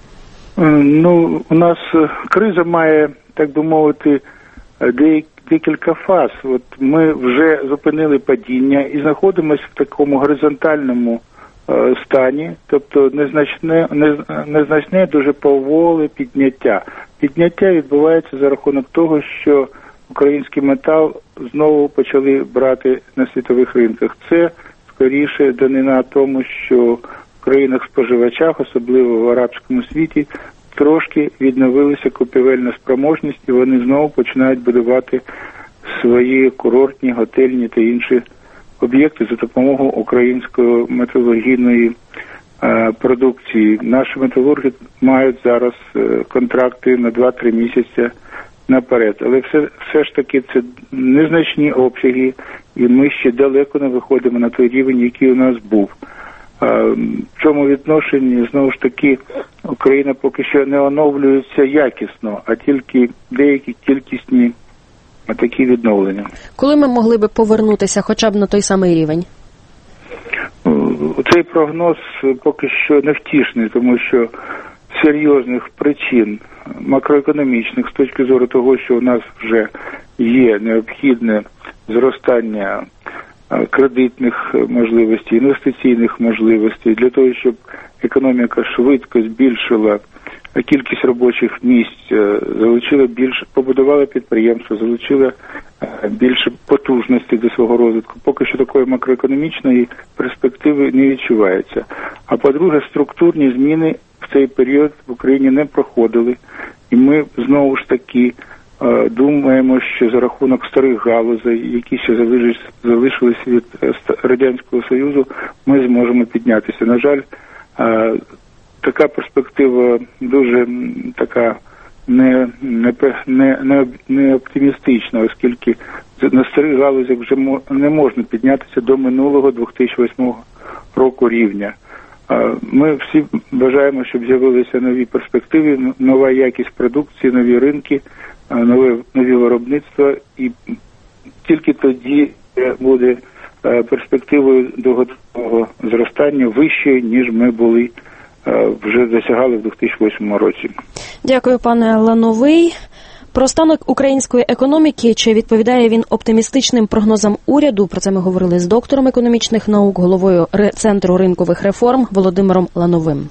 У нас криза має, так би мовити, декілька фаз. От ми вже зупинили падіння і знаходимося в такому горизонтальному стані, тобто незначне, дуже поволе підняття. Підняття відбувається за рахунок того, що український метал знову почали брати на світових ринках. Це скоріше данина тому, що в країнах-споживачах, особливо в арабському світі, трошки відновилася купівельна спроможність, і вони знову починають будувати свої курортні, готельні та інші об'єкти за допомогою української металургійної продукції. Наші металурги мають зараз контракти на 2-3 місяці наперед. Але все ж таки це незначні обсяги, і ми ще далеко не виходимо на той рівень, який у нас був. В цьому відношенні, знову ж таки, Україна поки що не оновлюється якісно, а тільки деякі кількісні такі відновлення. Коли ми могли би повернутися хоча б на той самий рівень? Цей прогноз поки що невтішний, тому що серйозних причин макроекономічних з точки зору того, що у нас вже є необхідне зростання кредитних можливостей, інвестиційних можливостей, для того, щоб економіка швидко збільшила кількість робочих місць, залучила більше, побудувала підприємства, залучила більше потужності до свого розвитку. Поки що такої макроекономічної перспективи не відчувається. А по-друге, структурні зміни в цей період в Україні не проходили. І ми знову ж таки думаємо, що за рахунок старих галузей, які ще залишились від Радянського Союзу, ми зможемо піднятися. На жаль, така перспектива дуже така не оптимістична, оскільки на старих галузях вже не можна піднятися до минулого 2008 року рівня. Ми всі бажаємо, щоб з'явилися нові перспективи, нова якість продукції, нові ринки, нові виробництва, і тільки тоді буде перспективою довготривалого зростання вищою, ніж ми були вже досягали в 2008 році. Дякую, пане Лановий. Про стан української економіки, чи відповідає він оптимістичним прогнозам уряду, про це ми говорили з доктором економічних наук, головою Центру ринкових реформ Володимиром Лановим.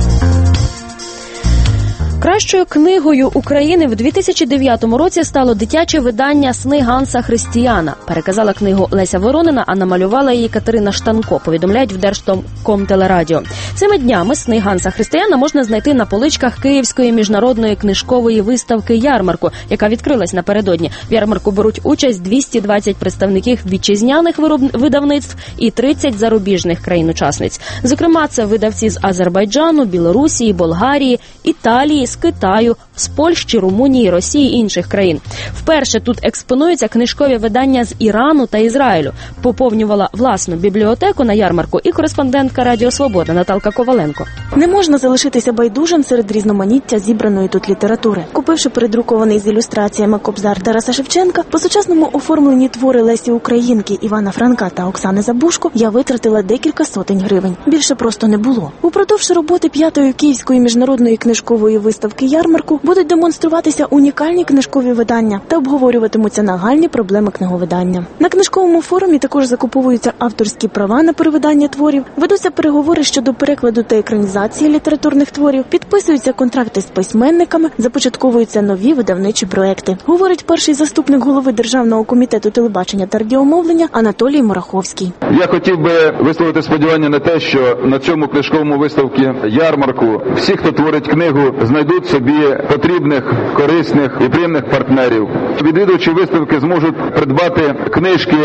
Кращою книгою України в 2009 році стало дитяче видання «Сни Ганса Христіана». Переказала книгу Леся Воронина, а намалювала її Катерина Штанко, повідомляють в Держкомтелерадіо. Цими днями «Сни Ганса Христіана» можна знайти на поличках Київської міжнародної книжкової виставки «Ярмарку», яка відкрилась напередодні. В ярмарку беруть участь 220 представників вітчизняних видавництв і 30 зарубіжних країн-учасниць. Зокрема, це видавці з Азербайджану, Білорусі, Болгарії, Італії, з Китаю, з Польщі, Румунії, Росії і інших країн. Вперше тут експонуються книжкові видання з Ірану та Ізраїлю. Поповнювала власну бібліотеку на ярмарку і кореспондентка Радіо Свобода Наталка Коваленко. Не можна залишитися байдужим серед різноманіття зібраної тут літератури. Купивши передрукований з ілюстраціями Кобзар Тараса Шевченка, по сучасному оформлені твори Лесі Українки, Івана Франка та Оксани Забушко, я витратила декілька сотень гривень. Більше просто не було. Упродовж роботи 5-ї Київської міжнародної книжкової виставки «Ярмарку» будуть демонструватися унікальні книжкові видання та обговорюватимуться нагальні проблеми книговидання. На книжковому форумі також закуповуються авторські права на перевидання творів, ведуться переговори щодо перекладу та екранізації літературних творів, підписуються контракти з письменниками, започатковуються нові видавничі проекти, говорить перший заступник голови Державного комітету телебачення та радіомовлення Анатолій Мураховський. Я хотів би висловити сподівання на те, що на цьому книжковому виставці «Ярмарку» всі, хто творить книгу, знайдуть собі потрібних, корисних і приємних партнерів. Відвідувачі виставки зможуть придбати книжки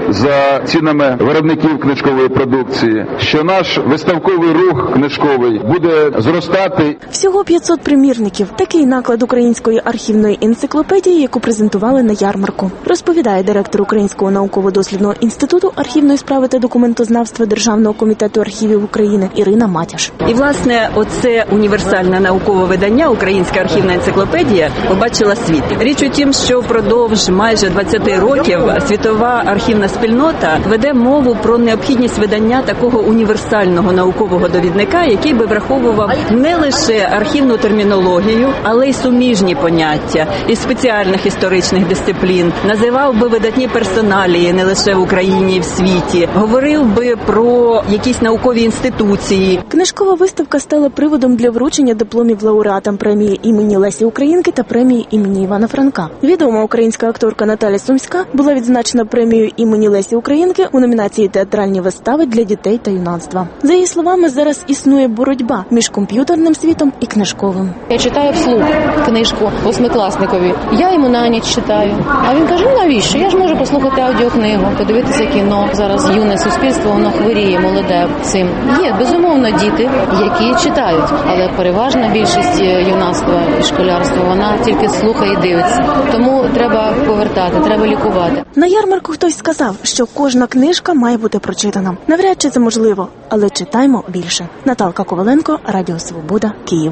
за цінами виробників книжкової продукції, що наш виставковий рух книжковий буде зростати. Всього 500 примірників. Такий наклад Української архівної енциклопедії, яку презентували на ярмарку, розповідає директор Українського науково-дослідного інституту архівної справи та документознавства Державного комітету архівів України Ірина Матяш. І, власне, оце універсальне наукове видання «Українська архівна енциклопедія» побачила світ. Річ у тім, що впродовж майже 20 років світова архівна спільнота веде мову про необхідність видання такого універсального наукового довідника, який би враховував не лише архівну термінологію, але й суміжні поняття із спеціальних історичних дисциплін, називав би видатні персоналії не лише в Україні і в світі, говорив би про якісь наукові інституції. Книжкова виставка стала приводом для вручення дипломів лауреатам премії імені Лесі Українки та премії імені Івана Франка. Відома українська акторка Наталя Сумська була відзначена премією імені Лесі Українки у номінації «Театральні вистави для дітей та юнацтва». За її словами, зараз існує боротьба між комп'ютерним світом і книжковим. Я читаю вслух книжку восьмикласникові. Я йому на ніч читаю. А він каже, навіщо? Я ж можу послухати аудіокнигу, подивитися кіно. Зараз юне суспільство, воно хворіє, молоде цим. Є, безумовно, діти, які читають, але переважна більшість юнацтва і школярства, вона тільки слухає і дивиться. Тому треба повертати, треба лікувати. На ярмарку хтось сказав, що кожна книжка має бути прочитана. Навряд чи це можливо, але читаймо більше. Наталка Коваленко, Радіо Свобода, Київ.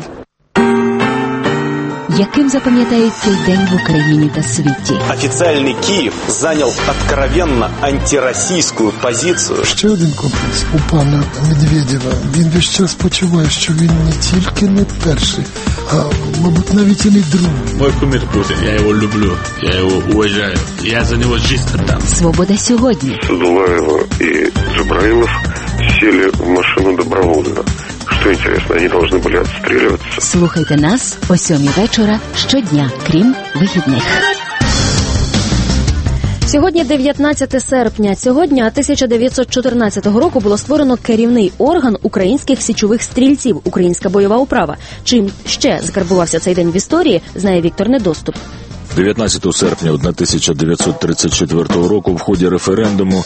Яким запам'ятають цей день в Україні та світі? Офіційний Київ зайняв откровенно антиросійську позицію. Ще один комплекс у пана Медведєва. Він весь час почуває, що він не тільки не перший, а, мабуть, навіть і не другий. Мой кумир Путін, я його люблю, я його уважаю, я за нього життя дам. Свобода сьогодні. Дулаєва і Джабраилов сели в машину добровольно. Что интересно, они должны были отстреливаться. Слухайте нас о 7 вечора щодня, крім вихідних. Сьогодні 19 серпня. Цього дня 1914 року було створено керівний орган українських січових стрільців «Українська бойова управа». Чим ще закарбувався цей день в історії, знає Віктор Недоступ. 19 серпня 1934 року в ході референдуму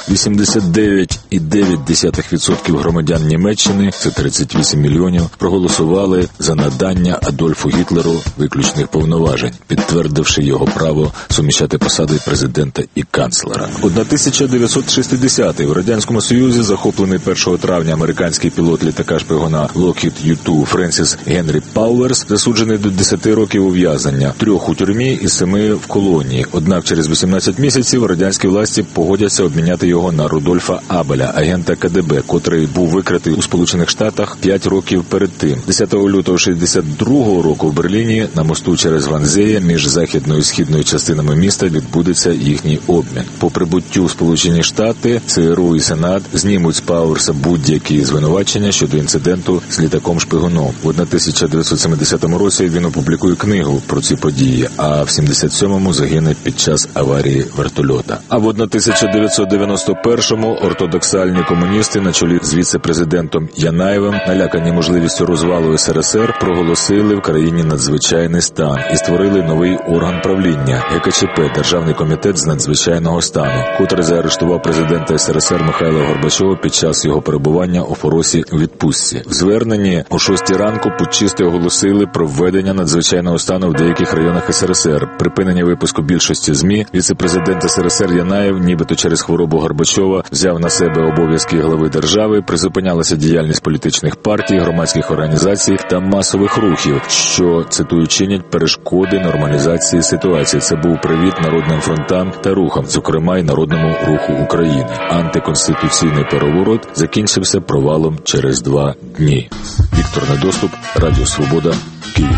89,9% громадян Німеччини, це 38 мільйонів, проголосували за надання Адольфу Гітлеру виключних повноважень, підтвердивши його право суміщати посади президента і канцлера. 1960-й в Радянському Союзі захоплений 1 травня американський пілот літака-шпигуна Lockheed U-2 Френсіс Генрі Пауерс, засуджений до 10 років ув'язнення, 3 у тюрмі і 7 тюрми в колонії. Однак через 18 місяців радянські власті погодяться обміняти його на Рудольфа Абеля, агента КДБ, котрий був викритий у Сполучених Штатах 5 років перед тим. 10 лютого 1962 року в Берліні на мосту через Ванзея між західною і східною частинами міста відбудеться їхній обмін. По прибуттю в Сполучені Штати ЦРУ і Сенат знімуть з Пауерса будь-які звинувачення щодо інциденту з літаком-шпигуном. У 1970 році він опублікує книгу про ці події, а в 77-му загине під час аварії вертольота. А в 1991-му ортодоксальні комуністи на чолі з віце-президентом Янаєвим, налякані можливістю розвалу СРСР, проголосили в країні надзвичайний стан і створили новий орган правління – ГКЧП – Державний комітет з надзвичайного стану, котрий заарештував президента СРСР Михайла Горбачова під час його перебування у Форосі у відпустці. В зверненні о 6 ранку путчисти оголосили про введення надзвичайного стану в деяких районах СРСР, припинення випуску більшості ЗМІ. Віце-президент СРСР Янаєв, нібито через хворобу Горбачова, взяв на себе обов'язки глави держави, призупинялася діяльність політичних партій, громадських організацій та масових рухів, що, цитую, чинять перешкоди нормалізації ситуації. Це був привіт народним фронтам та рухам, зокрема й Народному руху України. Антиконституційний переворот закінчився провалом через 2 дні. Віктор Недоступ, Радіо Свобода, Київ.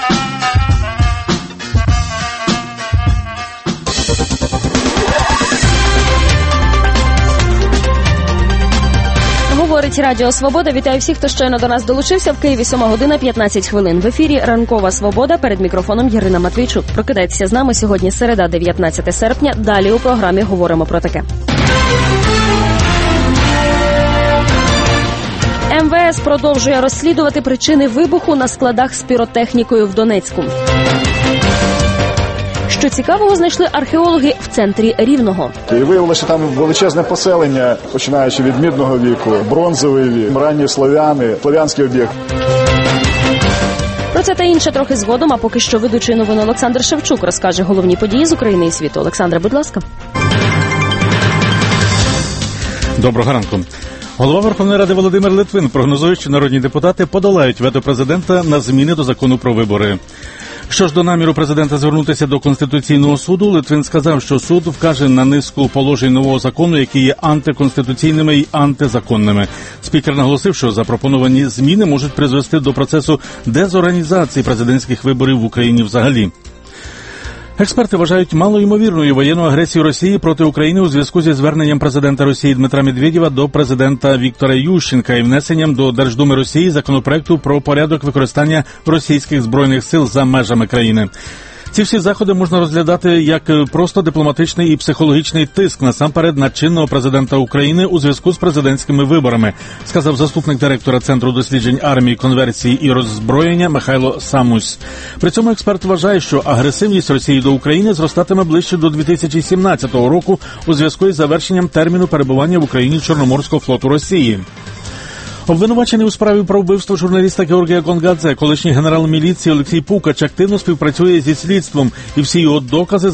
Говорить Радіо Свобода. Вітаю всіх, хто щойно до нас долучився. В Києві 7 година 15 хвилин. В ефірі «Ранкова Свобода». Перед мікрофоном Ірина Матвійчук. Прокидайтеся з нами сьогодні середа, 19 серпня. Далі у програмі говоримо про таке. МВС продовжує розслідувати причини вибуху на складах з піротехнікою в Донецьку. Що цікавого знайшли археологи в центрі Рівного. І виявилося, що там величезне поселення, починаючи від мідного віку, бронзовий вік, ранні слов'яни, слов'янський об'єкт. Про це та інше трохи згодом, а поки що ведучий новин Олександр Шевчук розкаже головні події з України і світу. Олександре, будь ласка. Доброго ранку. Голова Верховної Ради Володимир Литвин прогнозує, що народні депутати подолають вето президента на зміни до закону про вибори. Що ж до наміру президента звернутися до Конституційного суду, Литвин сказав, що суд вкаже на низку положень нового закону, які є антиконституційними і антизаконними. Спікер наголосив, що запропоновані зміни можуть призвести до процесу дезорганізації президентських виборів в Україні взагалі. Експерти вважають малоймовірною воєнну агресію Росії проти України у зв'язку зі зверненням президента Росії Дмитра Медведєва до президента Віктора Ющенка і внесенням до Держдуми Росії законопроекту про порядок використання російських збройних сил за межами країни. Ці всі заходи можна розглядати як просто дипломатичний і психологічний тиск насамперед на чинного президента України у зв'язку з президентськими виборами, сказав заступник директора Центру досліджень армії, конверсії і роззброєння Михайло Самусь. При цьому експерт вважає, що агресивність Росії до України зростатиме ближче до 2017 року у зв'язку із завершенням терміну перебування в Україні Чорноморського флоту Росії. Обвинувачений у справі про вбивство журналіста Георгія Гонгадзе, колишній генерал міліції Олексій Пукач активно співпрацює зі слідством, і всі його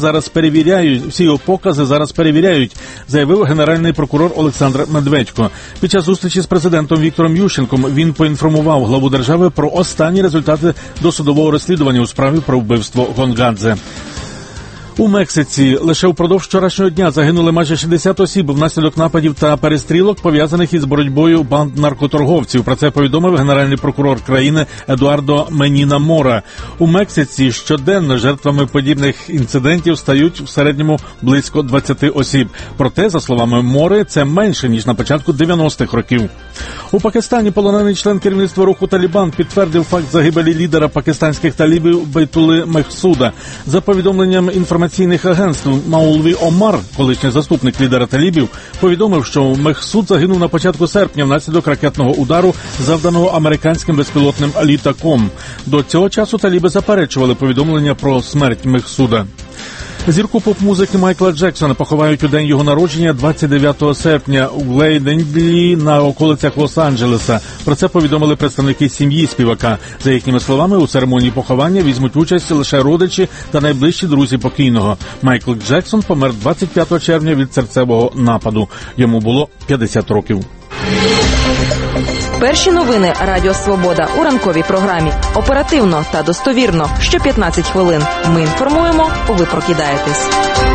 покази зараз перевіряють, заявив генеральний прокурор Олександр Медведько. Під час зустрічі з президентом Віктором Ющенком він поінформував главу держави про останні результати досудового розслідування у справі про вбивство Гонгадзе. У Мексиці лише впродовж вчорашнього дня загинули майже 60 осіб внаслідок нападів та перестрілок, пов'язаних із боротьбою банд наркоторговців. Про це повідомив генеральний прокурор країни Едуардо Меніна Мора. У Мексиці щоденно жертвами подібних інцидентів стають в середньому близько 20 осіб. Проте, за словами Мори, це менше, ніж на початку 90-х років. У Пакистані полонений член керівництва руху Талібан підтвердив факт загибелі лідера пакистанських талібів Бейтули Мехсуда. За повідомленням інформаційних агентств, Маулві Омар, колишній заступник лідера талібів, повідомив, що Мехсуд загинув на початку серпня внаслідок ракетного удару, завданого американським безпілотним літаком. До цього часу таліби заперечували повідомлення про смерть Мехсуда. Зірку поп-музики Майкла Джексона поховають у день його народження 29 серпня у Глейденлі на околицях Лос-Анджелеса. Про це повідомили представники сім'ї співака. За їхніми словами, у церемонії поховання візьмуть участь лише родичі та найближчі друзі покійного. Майкл Джексон помер 25 червня від серцевого нападу. Йому було 50 років. Перші новини Радіо Свобода у ранковій програмі. Оперативно та достовірно. Що 15 хвилин. Ми інформуємо, ви прокидаєтесь.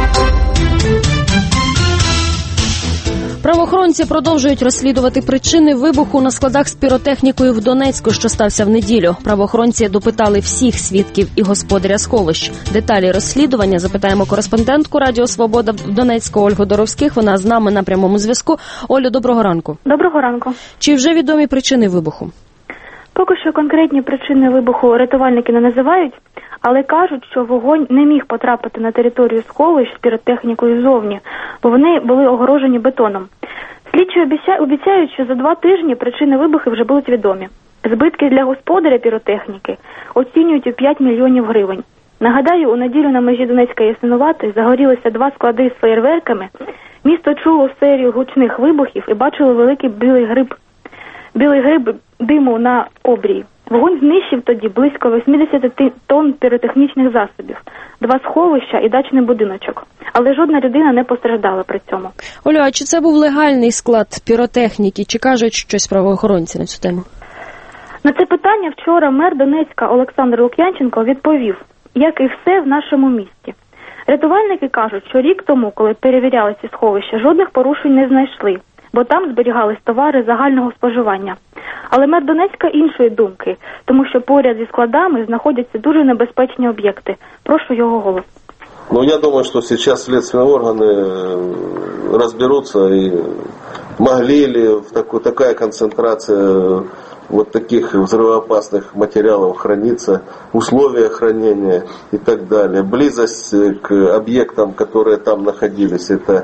Правоохоронці продовжують розслідувати причини вибуху на складах з піротехнікою в Донецьку, що стався в неділю. Правоохоронці допитали всіх свідків і господаря сховищ. Деталі розслідування запитаємо кореспондентку Радіо Свобода в Донецьку Ольгу Доровських. Вона з нами на прямому зв'язку. Олю, доброго ранку. Доброго ранку. Чи вже відомі причини вибуху? Поки що конкретні причини вибуху рятувальники не називають, але кажуть, що вогонь не міг потрапити на територію сховищ з піротехнікою ззовні, бо вони були огорожені бетоном. Слідчі обіцяють, що за 2 тижні причини вибухів вже будуть відомі. Збитки для господаря піротехніки оцінюють у 5 мільйонів гривень. Нагадаю, у неділю на межі Донецька і Ясинуватої загорілися 2 склади з феєрверками. Місто чуло серію гучних вибухів і бачило великий білий гриб диму на обрії. Вогонь знищив тоді близько 80 тонн піротехнічних засобів, 2 сховища і дачний будиночок. Але жодна людина не постраждала при цьому. Олю, а чи це був легальний склад піротехніки? Чи кажуть щось правоохоронці на цю тему? На це питання вчора мер Донецька Олександр Лук'янченко відповів, як і все в нашому місті. Рятувальники кажуть, що рік тому, коли перевіряли ці сховища, жодних порушень не знайшли, бо там зберігались товари загального споживання. Але мер Донецька іншої думки, тому що поряд зі складами знаходяться дуже небезпечні об'єкти. Прошу його голос. Я думаю, что сейчас следственные органы разберутся, и могли ли такая концентрация вот таких взрывоопасных материалов храниться, условия хранения и так далее. Близость к объектам, которые там находились, это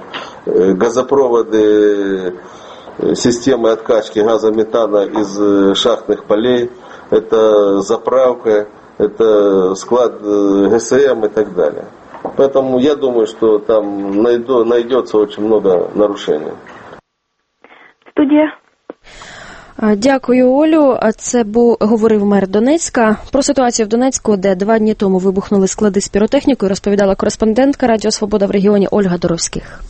газопроводы, системы откачки газа метана из шахтных полей, это заправка, это склад ГСМ и так далее. Поэтому я думаю, что там найдется очень много нарушений. Студія. Дякую, Олю. Це говорив мер Донецька. Про ситуацію в Донецьку, де 2 дні тому вибухнули склади з піротехнікою, розповідала кореспондентка Радіо Свобода в регіоні Ольга Доровських.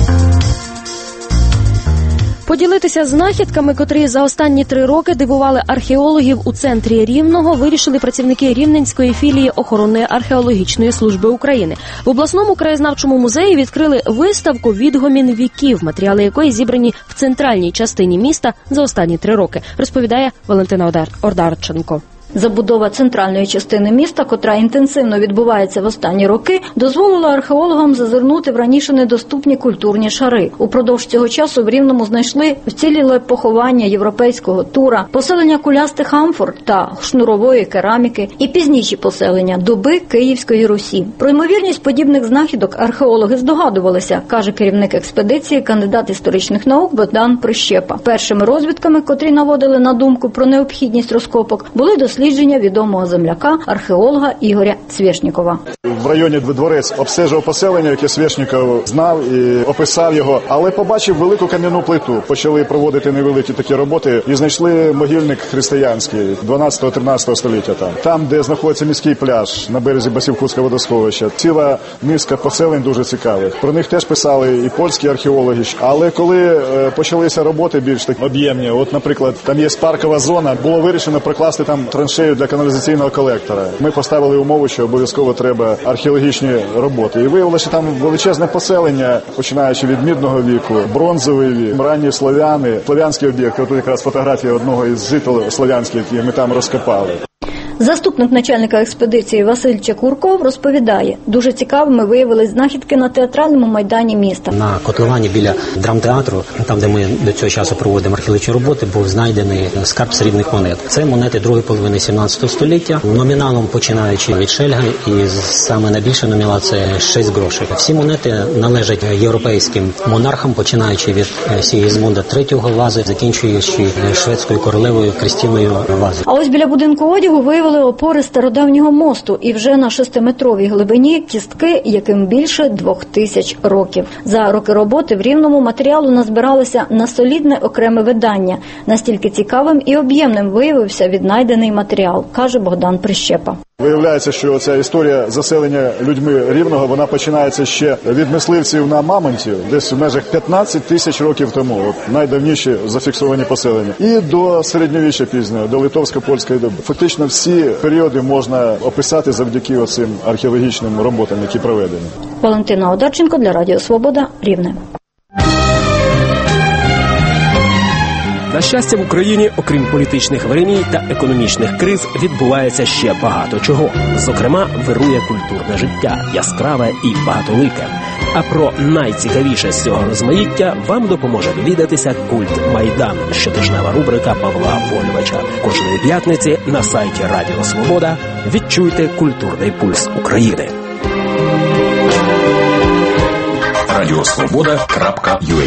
Поділитися знахідками, котрі за останні 3 роки дивували археологів у центрі Рівного, вирішили працівники Рівненської філії Охоронної археологічної служби України. В обласному краєзнавчому музеї відкрили виставку «Відгомін віків», матеріали якої зібрані в центральній частині міста за останні 3 роки, розповідає Валентина Ордарченко. Забудова центральної частини міста, котра інтенсивно відбувається в останні роки, дозволила археологам зазирнути в раніше недоступні культурні шари. Упродовж цього часу в Рівному знайшли вціліле поховання європейського тура, поселення кулястих амфор та шнурової кераміки і пізніші поселення доби Київської Русі. Про ймовірність подібних знахідок археологи здогадувалися, каже керівник експедиції, кандидат історичних наук Богдан Прищепа. Першими розвідками, котрі наводили на думку про необхідність розкопок, були дослідження відомого земляка, археолога Ігоря Цвєшнікова. В районі Дворець обстежував поселення, яке Цвєшніков знав і описав його, але побачив велику кам'яну плиту. Почали проводити невеликі такі роботи і знайшли могильник християнський 12-13 століття там, де знаходиться міський пляж на березі Басівкутського водосховища. Ціла низка поселень дуже цікавих. Про них теж писали і польські археологи. Але коли почалися роботи більш такі об'ємні, от, наприклад, там є паркова зона, було вирішено прокласти там траншею для каналізаційного колектора. Ми поставили умову, що обов'язково треба археологічні роботи. І виявилося, що там величезне поселення, починаючи від мідного віку, бронзовий вік, ранні слов'янські об'єкти. От тут якраз фотографія одного із жителів слов'янських, які ми там розкопали. Заступник начальника експедиції Василь Чекурков розповідає, дуже цікавими виявились знахідки на театральному майдані міста. На котловані біля драмтеатру, там де ми до цього часу проводимо археологічні роботи, був знайдений скарб срібних монет. Це монети другої половини 17 століття, номіналом починаючи від шельга, і саме найбільше номінал – це 6 грошей. Всі монети належать європейським монархам, починаючи від Сігізмунда III вази, закінчуючи шведською королевою Крістіною вазою. А ось біля будинку одягу виявили опори стародавнього мосту і вже на 6-метровій глибині кістки, яким більше 2000 років. За роки роботи в Рівному матеріалу назбиралося на солідне окреме видання. Настільки цікавим і об'ємним виявився віднайдений матеріал, каже Богдан Прищепа. Виявляється, що ця історія заселення людьми Рівного, вона починається ще від мисливців на мамонтів, десь в межах 15 тисяч років тому, от найдавніші зафіксовані поселення, і до середньовіччя пізнього, до литовсько-польської доби. Фактично всі періоди можна описати завдяки оцим археологічним роботам, які проведені. Валентина Одарченко для Радіо Свобода, Рівне. На щастя, в Україні, окрім політичних вириній та економічних криз, відбувається ще багато чого. Зокрема, вирує культурне життя, яскраве і багатолике. А про найцікавіше з цього розмаїття вам допоможе довідатися «Культ Майдан» – щотижнева рубрика Павла Вольвача. Кожної п'ятниці на сайті Радіо Свобода відчуйте культурний пульс України. Радіосвобода.ua.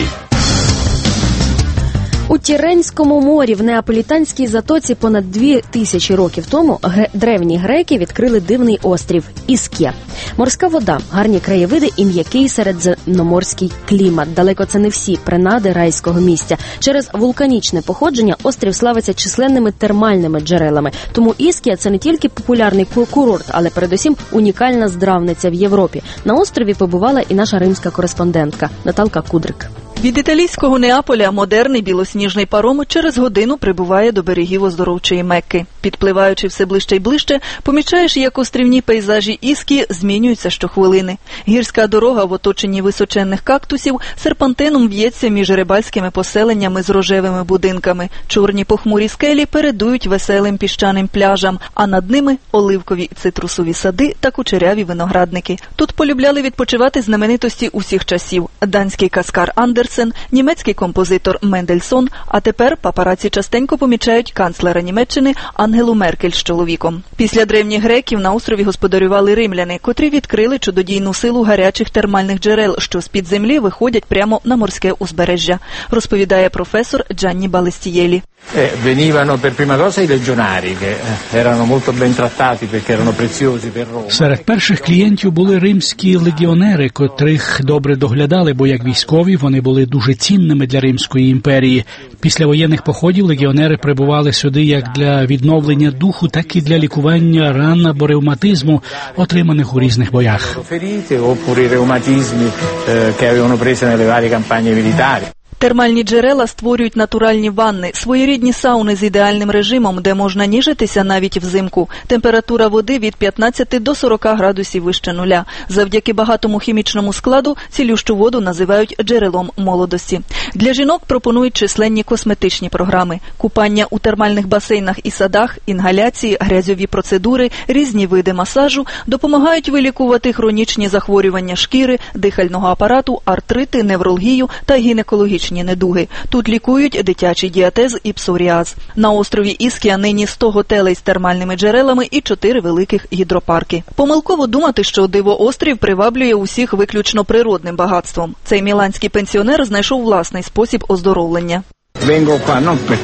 У Тіренському морі в Неаполітанській затоці понад 2000 років тому древні греки відкрили дивний острів Іскія. Морська вода, гарні краєвиди і м'який середземноморський клімат. Далеко це не всі принади райського місця. Через вулканічне походження острів славиться численними термальними джерелами. Тому Іскія – це не тільки популярний курорт, але передусім унікальна здравниця в Європі. На острові побувала і наша римська кореспондентка Наталка Кудрик. Від італійського Неаполя модерний білосніжний паром через годину прибуває до берегів оздоровчої Мекки. Підпливаючи все ближче й ближче, помічаєш, як острівні пейзажі Іскії змінюються щохвилини. Гірська дорога в оточенні височенних кактусів серпантином в'ється між рибальськими поселеннями з рожевими будинками. Чорні похмурі скелі передують веселим піщаним пляжам, а над ними оливкові цитрусові сади та кучеряві виноградники. Тут полюбляли відпочивати знаменитості усіх часів. Данський каскар Андерсен, німецький композитор Мендельсон, а тепер папараці частенько помічають канцлера Німеччини Ангелу Меркель з чоловіком. Після древніх греків на острові господарювали римляни, котрі відкрили чудодійну силу гарячих термальних джерел, що з-під землі виходять прямо на морське узбережжя, розповідає професор Джанні Балестієлі. Venivano per prima cosa i legionari che erano molto ben trattati perché erano preziosi per Roma. Серед перших клієнтів були римські легіонери, котрих добре доглядали, бо як військові вони були дуже цінними для Римської імперії. Після воєнних походів легіонери прибували сюди як для відновлення духу, так і для лікування ран або ревматизму, отриманих у різних боях. Ferite oppure i reumatismi che avevano preso nelle varie campagne militari. Термальні джерела створюють натуральні ванни, своєрідні сауни з ідеальним режимом, де можна ніжитися навіть взимку. Температура води від 15 до 40 градусів вище нуля. Завдяки багатому хімічному складу цілющу воду називають джерелом молодості. Для жінок пропонують численні косметичні програми. Купання у термальних басейнах і садах, інгаляції, грязьові процедури, різні види масажу допомагають вилікувати хронічні захворювання шкіри, дихального апарату, артрити, невралгію та гінекологічні недуги. Тут лікують дитячий діатез і псоріаз. На острові Іскія нині 100 готелей з термальними джерелами і 4 великих гідропарки. Помилково думати, що диво-острів приваблює усіх виключно природним багатством. Цей міланський пенсіонер знайшов власний спосіб оздоровлення. Vengo qua non per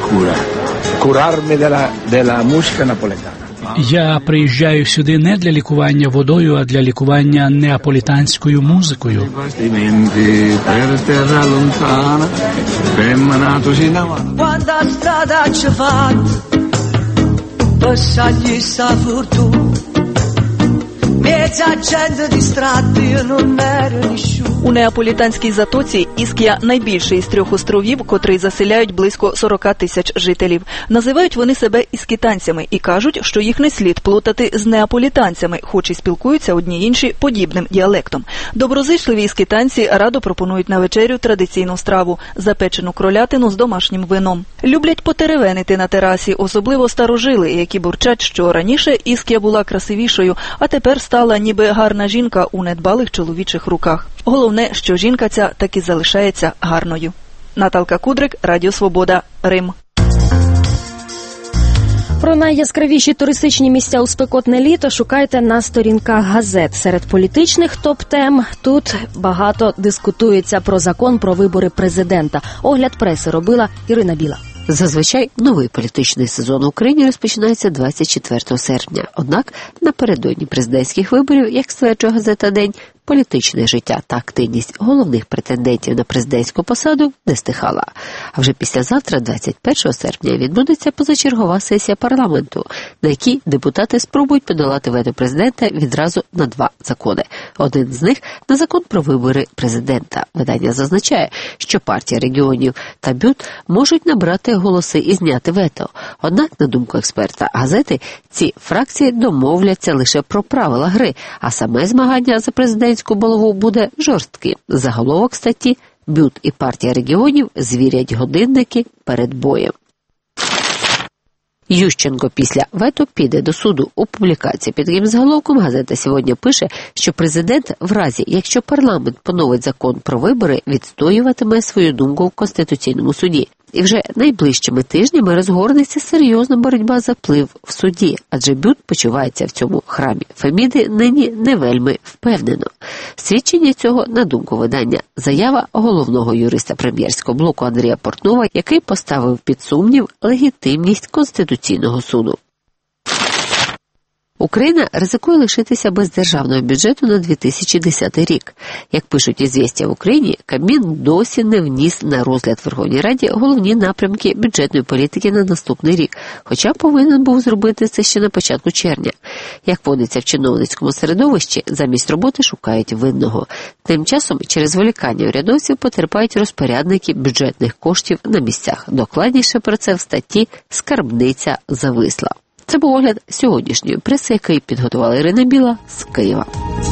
curarmi della musica napoletana. Я приїжджаю сюди не для лікування водою, а для лікування неаполітанською музикою. У Неаполітанській затоці Іскія найбільший із 3 островів, котрий заселяють близько 40 тисяч жителів. Називають вони себе іскітанцями і кажуть, що їх не слід плутати з неаполітанцями, хоч і спілкуються одні інші подібним діалектом. Доброзичливі іскітанці радо пропонують на вечерю традиційну страву – запечену кролятину з домашнім вином. Люблять потеревенити на терасі, особливо старожили, які бурчать, що раніше Іскія була красивішою, а тепер стала ніби гарна жінка у недбалих чоловічих руках. Головне, що жінка ця таки залишається гарною. Наталка Кудрик, Радіо Свобода, Рим. Про найяскравіші туристичні місця у спекотне літо шукайте на сторінках газет. Серед політичних топ-тем тут багато дискутується про закон про вибори президента. Огляд преси робила Ірина Біла. Зазвичай новий політичний сезон в Україні розпочинається 24 серпня. Однак напередодні президентських виборів, як стверджує газета «День», політичне життя та активність головних претендентів на президентську посаду не стихала. А вже післязавтра, 21 серпня, відбудеться позачергова сесія парламенту, на якій депутати спробують подолати вето президента відразу на 2 закони. Один з них – на закон про вибори президента. Видання зазначає, що партія регіонів та БЮТ можуть набрати голоси і зняти вето. Однак, на думку експерта газети, ці фракції домовляться лише про правила гри, а саме змагання за президентську булаву буде жорстким. Заголовок статті «БЮТ і партія регіонів звірять годинники перед боєм». Ющенко після вето піде до суду. У публікації під таким заголовком газета «Сьогодні» пише, що президент в разі, якщо парламент поновить закон про вибори, відстоюватиме свою думку в Конституційному суді. І вже найближчими тижнями розгорнеться серйозна боротьба за вплив в суді, адже БЮТ почувається в цьому храмі Феміди нині не вельми впевнено. Свідчення цього, на думку видання, заява головного юриста прем'єрського блоку Андрія Портнова, який поставив під сумнів легітимність Конституційного суду. Україна ризикує лишитися без державного бюджету на 2010 рік. Як пишуть «Ізвістія» в Україні, Кабмін досі не вніс на розгляд Верховній Раді головні напрямки бюджетної політики на наступний рік, хоча повинен був зробити це ще на початку червня. Як водиться в чиновницькому середовищі, замість роботи шукають винного. Тим часом через зволікання урядовців потерпають розпорядники бюджетних коштів на місцях. Докладніше про це в статті «Скарбниця зависла». Це був огляд сьогоднішньої преси, який підготувала Ірина Біла з Києва.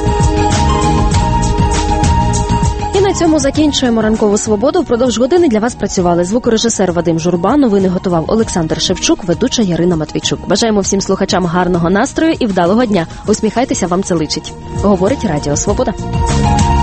І на цьому закінчуємо ранкову свободу. Впродовж години для вас працювали звукорежисер Вадим Журба, новини готував Олександр Шевчук, ведуча Ярина Матвійчук. Бажаємо всім слухачам гарного настрою і вдалого дня. Усміхайтеся, вам це личить. Говорить Радіо Свобода.